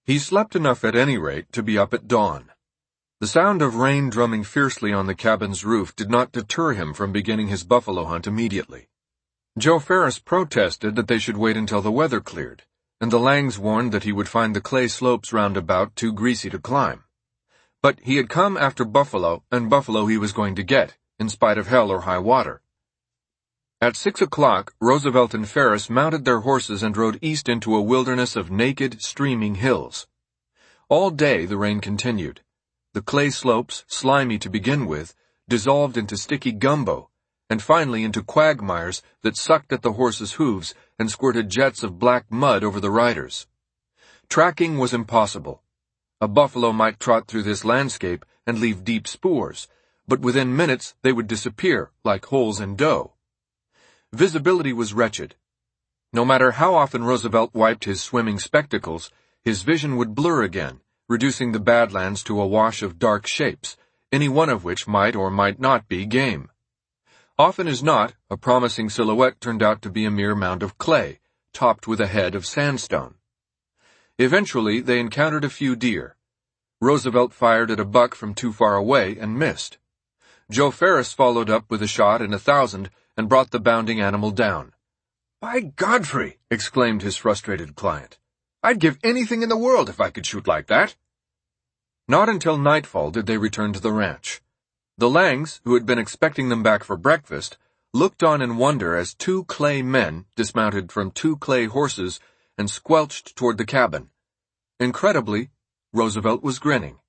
He slept enough at any rate to be up at dawn. The sound of rain drumming fiercely on the cabin's roof did not deter him from beginning his buffalo hunt immediately. Joe Ferris protested that they should wait until the weather cleared, and the Langs warned that he would find the clay slopes round about too greasy to climb. But he had come after buffalo, and buffalo he was going to get, in spite of hell or high water. At 6 o'clock, Roosevelt and Ferris mounted their horses and rode east into a wilderness of naked, streaming hills. All day the rain continued. The clay slopes, slimy to begin with, dissolved into sticky gumbo, and finally into quagmires that sucked at the horses' hooves and squirted jets of black mud over the riders. Tracking was impossible. A buffalo might trot through this landscape and leave deep spoors, but within minutes they would disappear, like holes in dough. Visibility was wretched. No matter how often Roosevelt wiped his swimming spectacles, his vision would blur again, reducing the Badlands to a wash of dark shapes, any one of which might or might not be game. Often as not, a promising silhouette turned out to be a mere mound of clay, topped with a head of sandstone. Eventually, they encountered a few deer. Roosevelt fired at a buck from too far away and missed. Joe Ferris followed up with a shot in 1,000 and brought the bounding animal down. "By Godfrey!" exclaimed his frustrated client. "I'd give anything in the world if I could shoot like that." Not until nightfall did they return to the ranch. The Langs, who had been expecting them back for breakfast, looked on in wonder as 2 clay men dismounted from 2 clay horses and squelched toward the cabin. Incredibly, Roosevelt was grinning.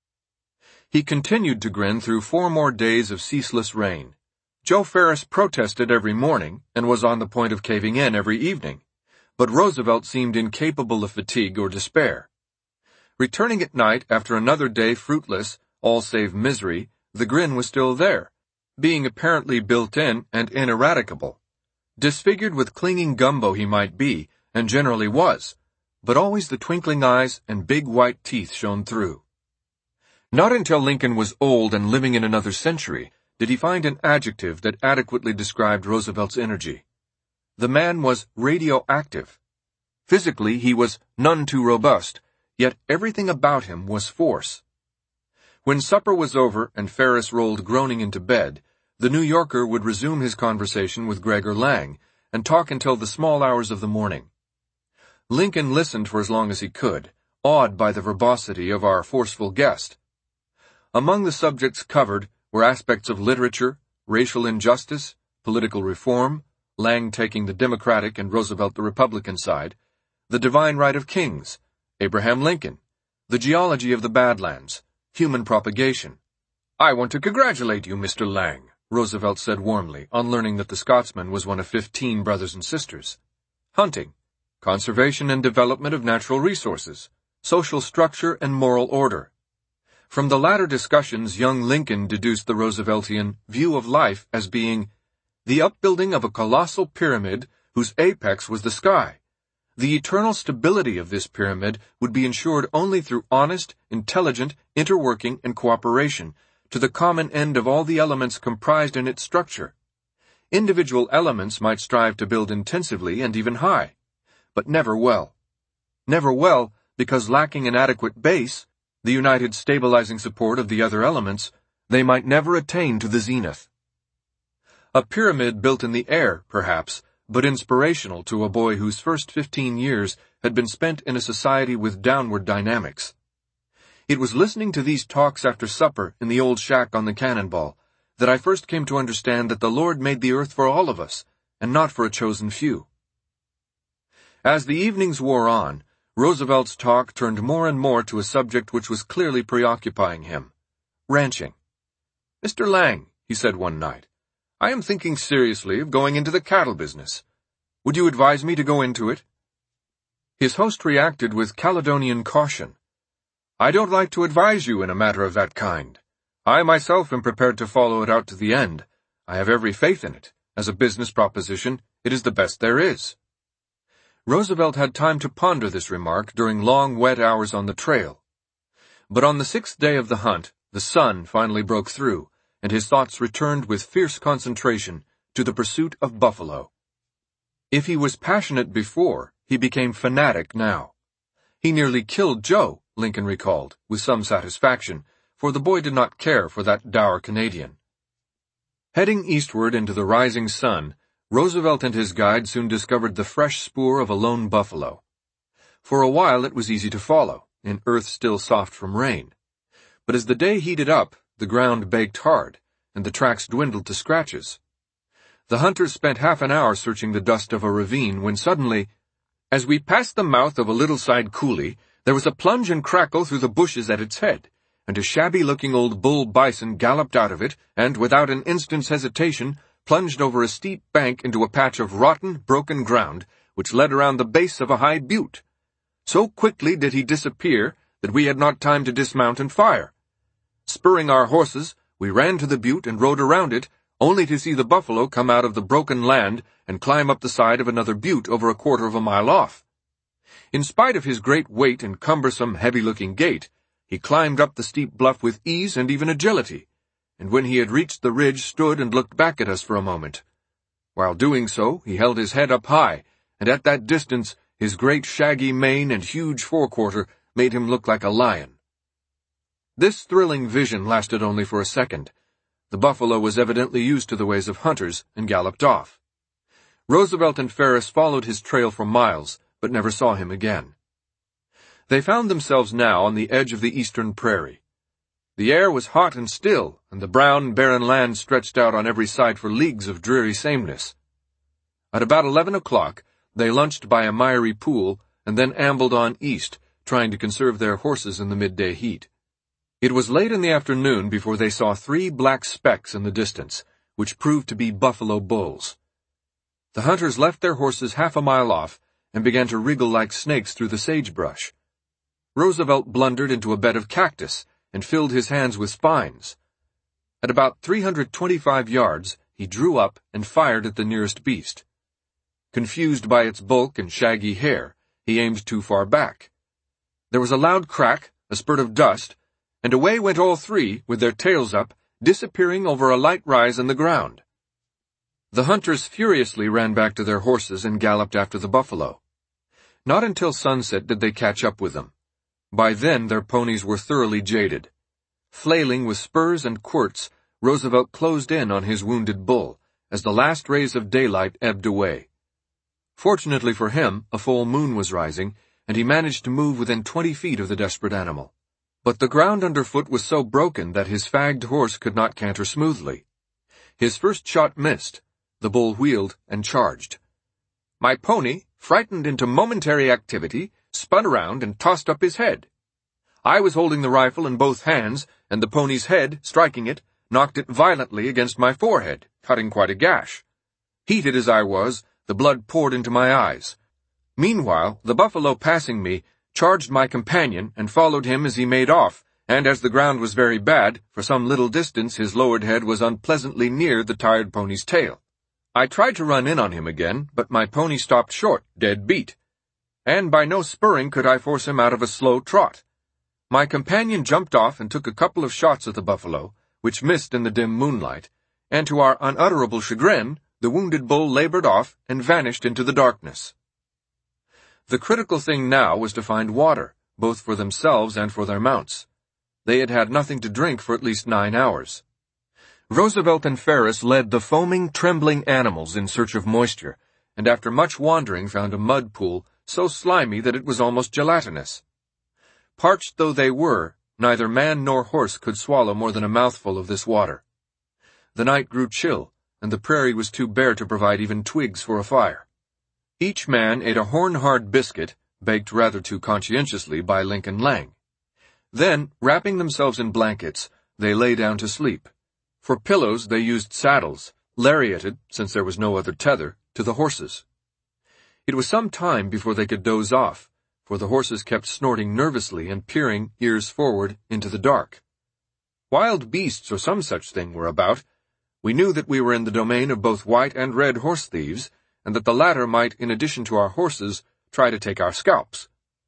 He continued to grin through 4 more days of ceaseless rain. Joe Ferris protested every morning and was on the point of caving in every evening, but Roosevelt seemed incapable of fatigue or despair. Returning at night after another day fruitless, all save misery, the grin was still there, being apparently built in and ineradicable. Disfigured with clinging gumbo he might be, and generally was, but always the twinkling eyes and big white teeth shone through. Not until Lincoln was old and living in another century did he find an adjective that adequately described Roosevelt's energy. The man was radioactive. Physically, he was none too robust, yet everything about him was force. When supper was over and Ferris rolled groaning into bed, the New Yorker would resume his conversation with Gregor Lang and talk until the small hours of the morning. Lincoln listened for as long as he could, awed by the verbosity of our forceful guest. Among the subjects covered were aspects of literature, racial injustice, political reform, Lang taking the Democratic and Roosevelt the Republican side, the divine right of kings, Abraham Lincoln, the geology of the Badlands, human propagation. "I want to congratulate you, Mr. Lang," Roosevelt said warmly, on learning that the Scotsman was one of 15 brothers and sisters. Hunting, conservation and development of natural resources, social structure and moral order. From the latter discussions, young Lincoln deduced the Rooseveltian view of life as being the upbuilding of a colossal pyramid whose apex was the sky. The eternal stability of this pyramid would be ensured only through honest, intelligent interworking and cooperation to the common end of all the elements comprised in its structure. Individual elements might strive to build intensively and even high, but never well. Never well because lacking an adequate base, the united stabilizing support of the other elements, they might never attain to the zenith. A pyramid built in the air, perhaps, but inspirational to a boy whose first 15 years had been spent in a society with downward dynamics. It was listening to these talks after supper in the old shack on the Cannonball that I first came to understand that the Lord made the earth for all of us, and not for a chosen few. As the evenings wore on, Roosevelt's talk turned more and more to a subject which was clearly preoccupying him: ranching. "Mr. Lang," he said one night, "I am thinking seriously of going into the cattle business. Would you advise me to go into it?" His host reacted with Caledonian caution. "I don't like to advise you in a matter of that kind. I myself am prepared to follow it out to the end. I have every faith in it. As a business proposition, it is the best there is." Roosevelt had time to ponder this remark during long, wet hours on the trail. But on the 6th day of the hunt, the sun finally broke through, and his thoughts returned with fierce concentration to the pursuit of buffalo. If he was passionate before, he became fanatic now. He nearly killed Joe, Lincoln recalled, with some satisfaction, for the boy did not care for that dour Canadian. Heading eastward into the rising sun, Roosevelt and his guide soon discovered the fresh spoor of a lone buffalo. For a while it was easy to follow, in earth still soft from rain. But as the day heated up, the ground baked hard, and the tracks dwindled to scratches. The hunters spent half an hour searching the dust of a ravine when suddenly, as we passed the mouth of a little side coulee, there was a plunge and crackle through the bushes at its head, and a shabby-looking old bull bison galloped out of it and, without an instant's hesitation, plunged over a steep bank into a patch of rotten, broken ground which led around the base of a high butte. So quickly did he disappear that we had not time to dismount and fire. Spurring our horses, we ran to the butte and rode around it, only to see the buffalo come out of the broken land and climb up the side of another butte over a quarter of a mile off. In spite of his great weight and cumbersome, heavy-looking gait, he climbed up the steep bluff with ease and even agility, and when he had reached the ridge stood and looked back at us for a moment. While doing so, he held his head up high, and at that distance his great shaggy mane and huge forequarter made him look like a lion. This thrilling vision lasted only for a second. The buffalo was evidently used to the ways of hunters and galloped off. Roosevelt and Ferris followed his trail for miles, but never saw him again. They found themselves now on the edge of the eastern prairie. The air was hot and still, and the brown, barren land stretched out on every side for leagues of dreary sameness. At about 11 o'clock, they lunched by a miry pool and then ambled on east, trying to conserve their horses in the midday heat. It was late in the afternoon before they saw 3 black specks in the distance, which proved to be buffalo bulls. The hunters left their horses half a mile off and began to wriggle like snakes through the sagebrush. Roosevelt blundered into a bed of cactus and filled his hands with spines. At about 325 yards, he drew up and fired at the nearest beast. Confused by its bulk and shaggy hair, he aimed too far back. There was a loud crack, a spurt of dust, and away went all 3, with their tails up, disappearing over a light rise in the ground. The hunters furiously ran back to their horses and galloped after the buffalo. Not until sunset did they catch up with them. By then their ponies were thoroughly jaded. Flailing with spurs and quirts, Roosevelt closed in on his wounded bull, as the last rays of daylight ebbed away. Fortunately for him, a full moon was rising, and he managed to move within 20 feet of the desperate animal. But the ground underfoot was so broken that his fagged horse could not canter smoothly. His first shot missed. The bull wheeled and charged. My pony, frightened into momentary activity, spun around and tossed up his head. I was holding the rifle in both hands, and the pony's head, striking it, knocked it violently against my forehead, cutting quite a gash. Heated as I was, the blood poured into my eyes. Meanwhile, the buffalo passing me, charged my companion and followed him as he made off, and as the ground was very bad, for some little distance his lowered head was unpleasantly near the tired pony's tail. I tried to run in on him again, but my pony stopped short, dead beat, and by no spurring could I force him out of a slow trot. My companion jumped off and took a couple of shots at the buffalo, which missed in the dim moonlight, and to our unutterable chagrin, the wounded bull labored off and vanished into the darkness. The critical thing now was to find water, both for themselves and for their mounts. They had had nothing to drink for at least 9 hours. Roosevelt and Ferris led the foaming, trembling animals in search of moisture, and after much wandering found a mud pool so slimy that it was almost gelatinous. Parched though they were, neither man nor horse could swallow more than a mouthful of this water. The night grew chill, and the prairie was too bare to provide even twigs for a fire. Each man ate a horn-hard biscuit, baked rather too conscientiously by Lincoln Lang. Then, wrapping themselves in blankets, they lay down to sleep. For pillows they used saddles, lariated, since there was no other tether, to the horses. It was some time before they could doze off, for the horses kept snorting nervously and peering, ears forward, into the dark. Wild beasts or some such thing were about. We knew that we were in the domain of both white and red horse thieves, and that the latter might, in addition to our horses, try to take our scalps.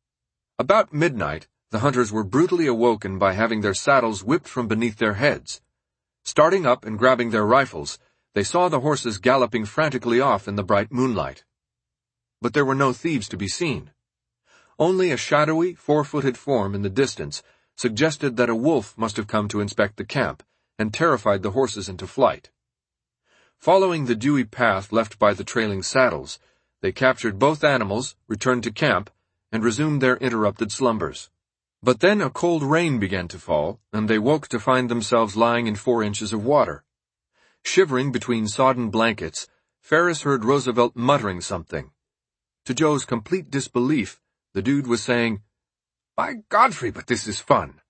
About midnight, the hunters were brutally awoken by having their saddles whipped from beneath their heads. Starting up and grabbing their rifles, they saw the horses galloping frantically off in the bright moonlight. But there were no thieves to be seen. Only a shadowy, 4-footed form in the distance suggested that a wolf must have come to inspect the camp and terrified the horses into flight. Following the dewy path left by the trailing saddles, they captured both animals, returned to camp, and resumed their interrupted slumbers. But then a cold rain began to fall, and they woke to find themselves lying in 4 inches of water. Shivering between sodden blankets, Ferris heard Roosevelt muttering something. To Joe's complete disbelief, the dude was saying, "By Godfrey, but this is fun."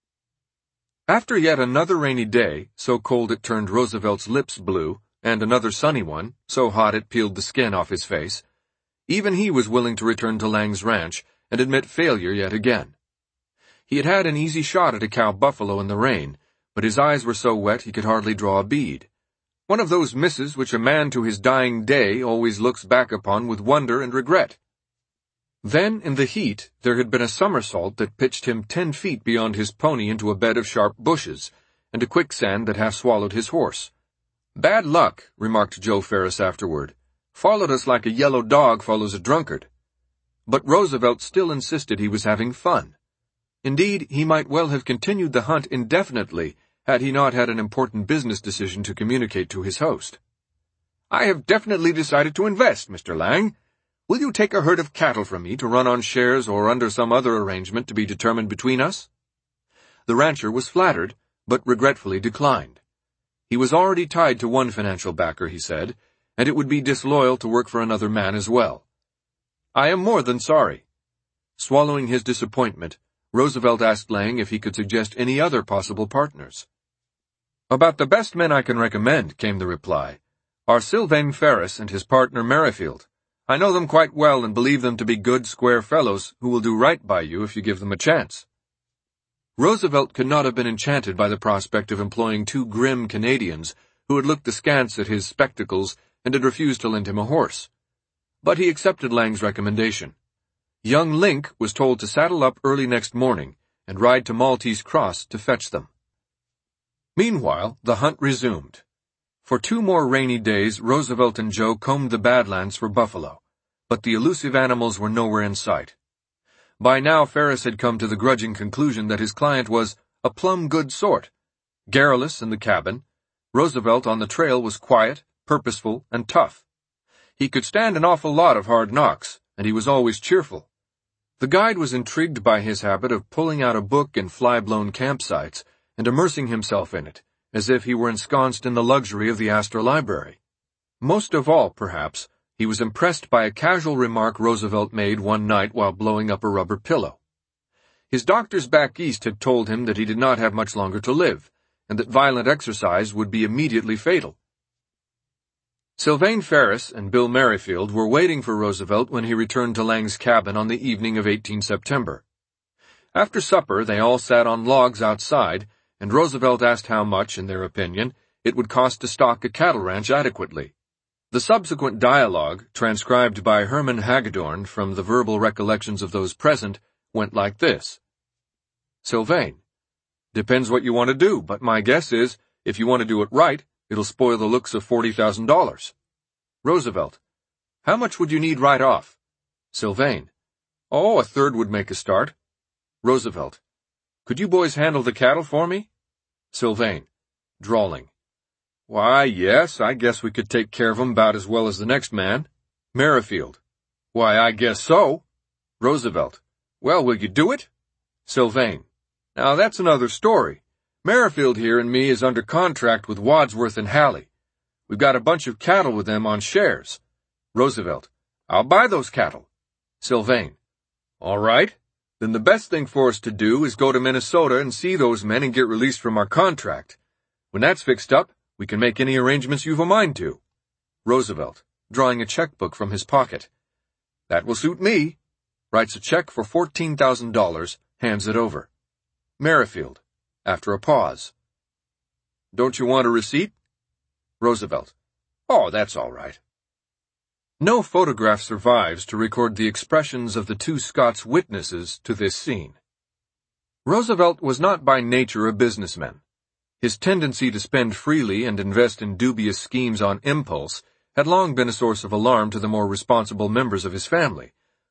After yet another rainy day, so cold it turned Roosevelt's lips blue, and another sunny one, so hot it peeled the skin off his face, even he was willing to return to Lang's ranch and admit failure yet again. He had had an easy shot at a cow buffalo in the rain, but his eyes were so wet he could hardly draw a bead. One of those misses which a man to his dying day always looks back upon with wonder and regret. Then, in the heat, there had been a somersault that pitched him 10 feet beyond his pony into a bed of sharp bushes, and a quicksand that half swallowed his horse. "Bad luck," remarked Joe Ferris afterward. "Followed us like a yellow dog follows a drunkard." But Roosevelt still insisted he was having fun. Indeed, he might well have continued the hunt indefinitely had he not had an important business decision to communicate to his host. "I have definitely decided to invest, Mr. Lang. Will you take a herd of cattle from me to run on shares or under some other arrangement to be determined between us?" The rancher was flattered, but regretfully declined. He was already tied to one financial backer, he said, and it would be disloyal to work for another man as well. "I am more than sorry." Swallowing his disappointment, Roosevelt asked Lang if he could suggest any other possible partners. "About the best men I can recommend," came the reply, "are Sylvain Ferris and his partner Merrifield. I know them quite well and believe them to be good, square fellows who will do right by you if you give them a chance." Roosevelt could not have been enchanted by the prospect of employing 2 grim Canadians who had looked askance at his spectacles and had refused to lend him a horse. But he accepted Lang's recommendation. Young Link was told to saddle up early next morning and ride to Maltese Cross to fetch them. Meanwhile, the hunt resumed. For 2 more rainy days, Roosevelt and Joe combed the Badlands for buffalo, but the elusive animals were nowhere in sight. By now, Ferris had come to the grudging conclusion that his client was a plumb good sort. Garrulous in the cabin, Roosevelt on the trail was quiet, purposeful, and tough. He could stand an awful lot of hard knocks, and he was always cheerful. The guide was intrigued by his habit of pulling out a book in fly-blown campsites and immersing himself in it, as if he were ensconced in the luxury of the Astor Library. Most of all, perhaps, he was impressed by a casual remark Roosevelt made one night while blowing up a rubber pillow. His doctors back east had told him that he did not have much longer to live, and that violent exercise would be immediately fatal. Sylvain Ferris and Bill Merrifield were waiting for Roosevelt when he returned to Lang's cabin on the evening of 18 September. After supper, they all sat on logs outside, and Roosevelt asked how much, in their opinion, it would cost to stock a cattle ranch adequately. The subsequent dialogue, transcribed by Herman Hagedorn from the verbal recollections of those present, went like this. Sylvain: "Depends what you want to do, but my guess is, if you want to do it right, it'll spoil the looks of $40,000. Roosevelt: "How much would you need right off?" Sylvain: "Oh, a third would make a start." Roosevelt: "Could you boys handle the cattle for me?" Sylvain, drawling: "Why, yes, I guess we could take care of 'em about as well as the next man." Merrifield: "Why, I guess so." Roosevelt: "Well, will you do it?" Sylvain: "Now that's another story. Merrifield here and me is under contract with Wadsworth and Halley. We've got a bunch of cattle with them on shares." Roosevelt: "I'll buy those cattle." Sylvain: "All right. Then the best thing for us to do is go to Minnesota and see those men and get released from our contract. When that's fixed up, we can make any arrangements you've a mind to." Roosevelt, drawing a checkbook from his pocket: "That will suit me." Writes a check for $14,000, hands it over. Merrifield, after a pause: "Don't you want a receipt?" Roosevelt: "Oh, that's all right." No photograph survives to record the expressions of the 2 Scots witnesses to this scene. Roosevelt was not by nature a businessman. His tendency to spend freely and invest in dubious schemes on impulse had long been a source of alarm to the more responsible members of his family,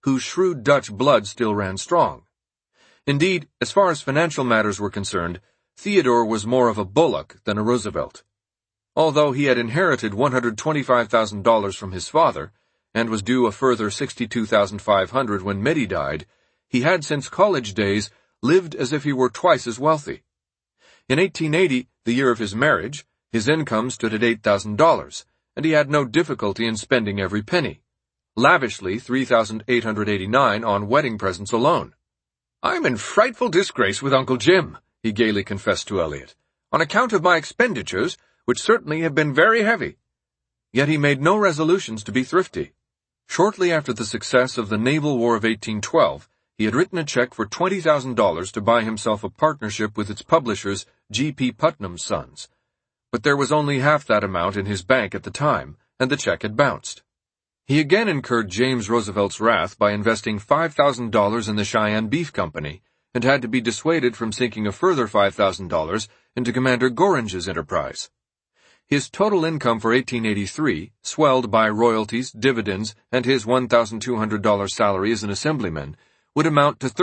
whose shrewd Dutch blood still ran strong. Indeed, as far as financial matters were concerned, Theodore was more of a Bullock than a Roosevelt. Although he had inherited $125,000 from his father, and was due a further $62,500 when Mitty died, he had since college days lived as if he were twice as wealthy. In 1880, the year of his marriage, his income stood at $8,000, and he had no difficulty in spending every penny. Lavishly $3,889 on wedding presents alone. "I'm in frightful disgrace with Uncle Jim," he gaily confessed to Eliot, "on account of my expenditures, which certainly have been very heavy." Yet he made no resolutions to be thrifty. Shortly after the success of the Naval War of 1812, he had written a check for $20,000 to buy himself a partnership with its publishers, G.P. Putnam's Sons. But there was only half that amount in his bank at the time, and the check had bounced. He again incurred James Roosevelt's wrath by investing $5,000 in the Cheyenne Beef Company, and had to be dissuaded from sinking a further $5,000 into Commander Gorringe's enterprise. His total income for 1883, swelled by royalties, dividends, and his $1,200 salary as an assemblyman, would amount to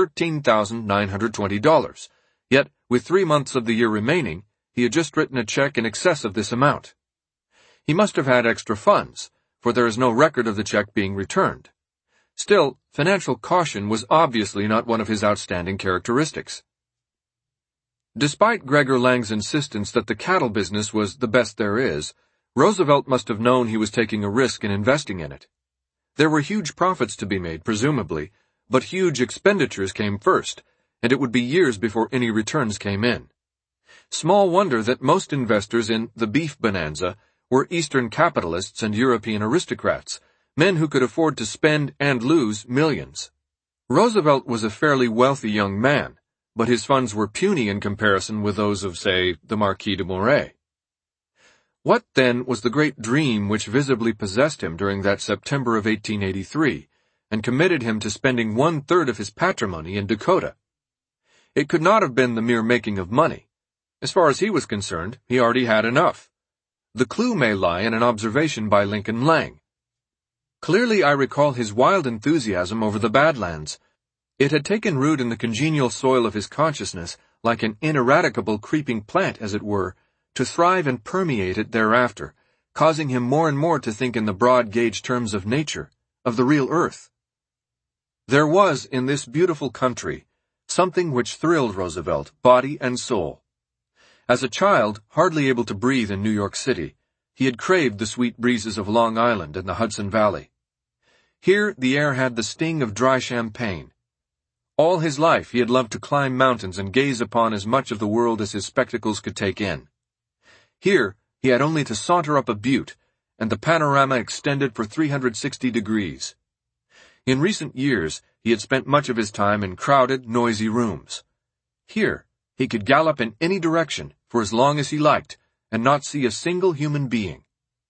$13,920. Yet, with 3 months of the year remaining, he had just written a check in excess of this amount. He must have had extra funds, for there is no record of the check being returned. Still, financial caution was obviously not one of his outstanding characteristics. Despite Gregor Lang's insistence that the cattle business was the best there is, Roosevelt must have known he was taking a risk in investing in it. There were huge profits to be made, presumably, but huge expenditures came first, and it would be years before any returns came in. Small wonder that most investors in the beef bonanza were Eastern capitalists and European aristocrats, men who could afford to spend and lose millions. Roosevelt was a fairly wealthy young man, but his funds were puny in comparison with those of, say, the Marquis de Moray. What, then, was the great dream which visibly possessed him during that September of 1883, and committed him to spending 1/3 of his patrimony in Dakota? It could not have been the mere making of money. As far as he was concerned, he already had enough. The clue may lie in an observation by Lincoln Lang. Clearly I recall his wild enthusiasm over the Badlands. It had taken root in the congenial soil of his consciousness, like an ineradicable creeping plant, as it were, to thrive and permeate it thereafter, causing him more and more to think in the broad-gauge terms of nature, of the real earth. There was, in this beautiful country, something which thrilled Roosevelt, body and soul. As a child, hardly able to breathe in New York City, he had craved the sweet breezes of Long Island and the Hudson Valley. Here the air had the sting of dry champagne. All his life he had loved to climb mountains and gaze upon as much of the world as his spectacles could take in. Here he had only to saunter up a butte, and the panorama extended for 360 degrees. In recent years he had spent much of his time in crowded, noisy rooms. Here he could gallop in any direction for as long as he liked, and not see a single human being.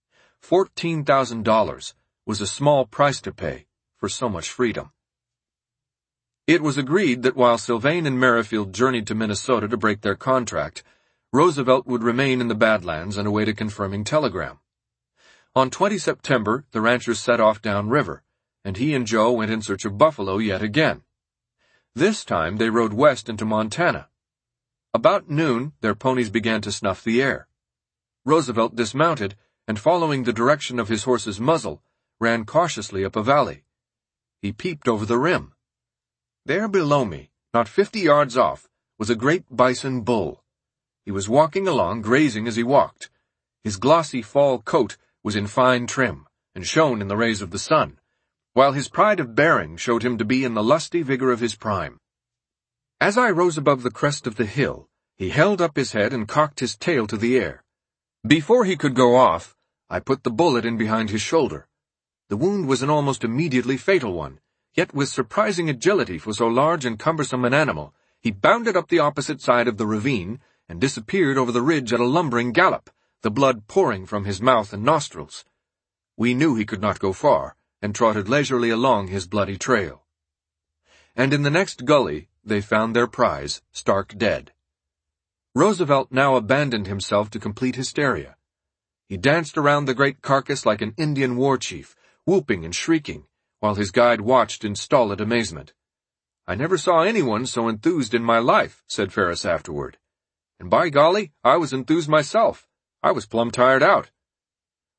$14,000 was a small price to pay for so much freedom. It was agreed that while Sylvain and Merrifield journeyed to Minnesota to break their contract, Roosevelt would remain in the Badlands and await a confirming telegram. On 20 September, the ranchers set off downriver, and he and Joe went in search of buffalo yet again. This time they rode west into Montana. About noon, their ponies began to snuff the air. Roosevelt dismounted, and following the direction of his horse's muzzle, ran cautiously up a valley. He peeped over the rim. There below me, not 50 yards off, was a great bison bull. He was walking along, grazing as he walked. His glossy fall coat was in fine trim, and shone in the rays of the sun, while his pride of bearing showed him to be in the lusty vigor of his prime. As I rose above the crest of the hill, he held up his head and cocked his tail to the air. Before he could go off, I put the bullet in behind his shoulder. The wound was an almost immediately fatal one, yet with surprising agility for so large and cumbersome an animal, he bounded up the opposite side of the ravine and disappeared over the ridge at a lumbering gallop, the blood pouring from his mouth and nostrils. We knew he could not go far, and trotted leisurely along his bloody trail. And in the next gully they found their prize, stark dead. Roosevelt now abandoned himself to complete hysteria. He danced around the great carcass like an Indian war chief, whooping and shrieking, while his guide watched in stolid amazement. "I never saw anyone so enthused in my life," said Ferris afterward. "And by golly, I was enthused myself. I was plumb tired out.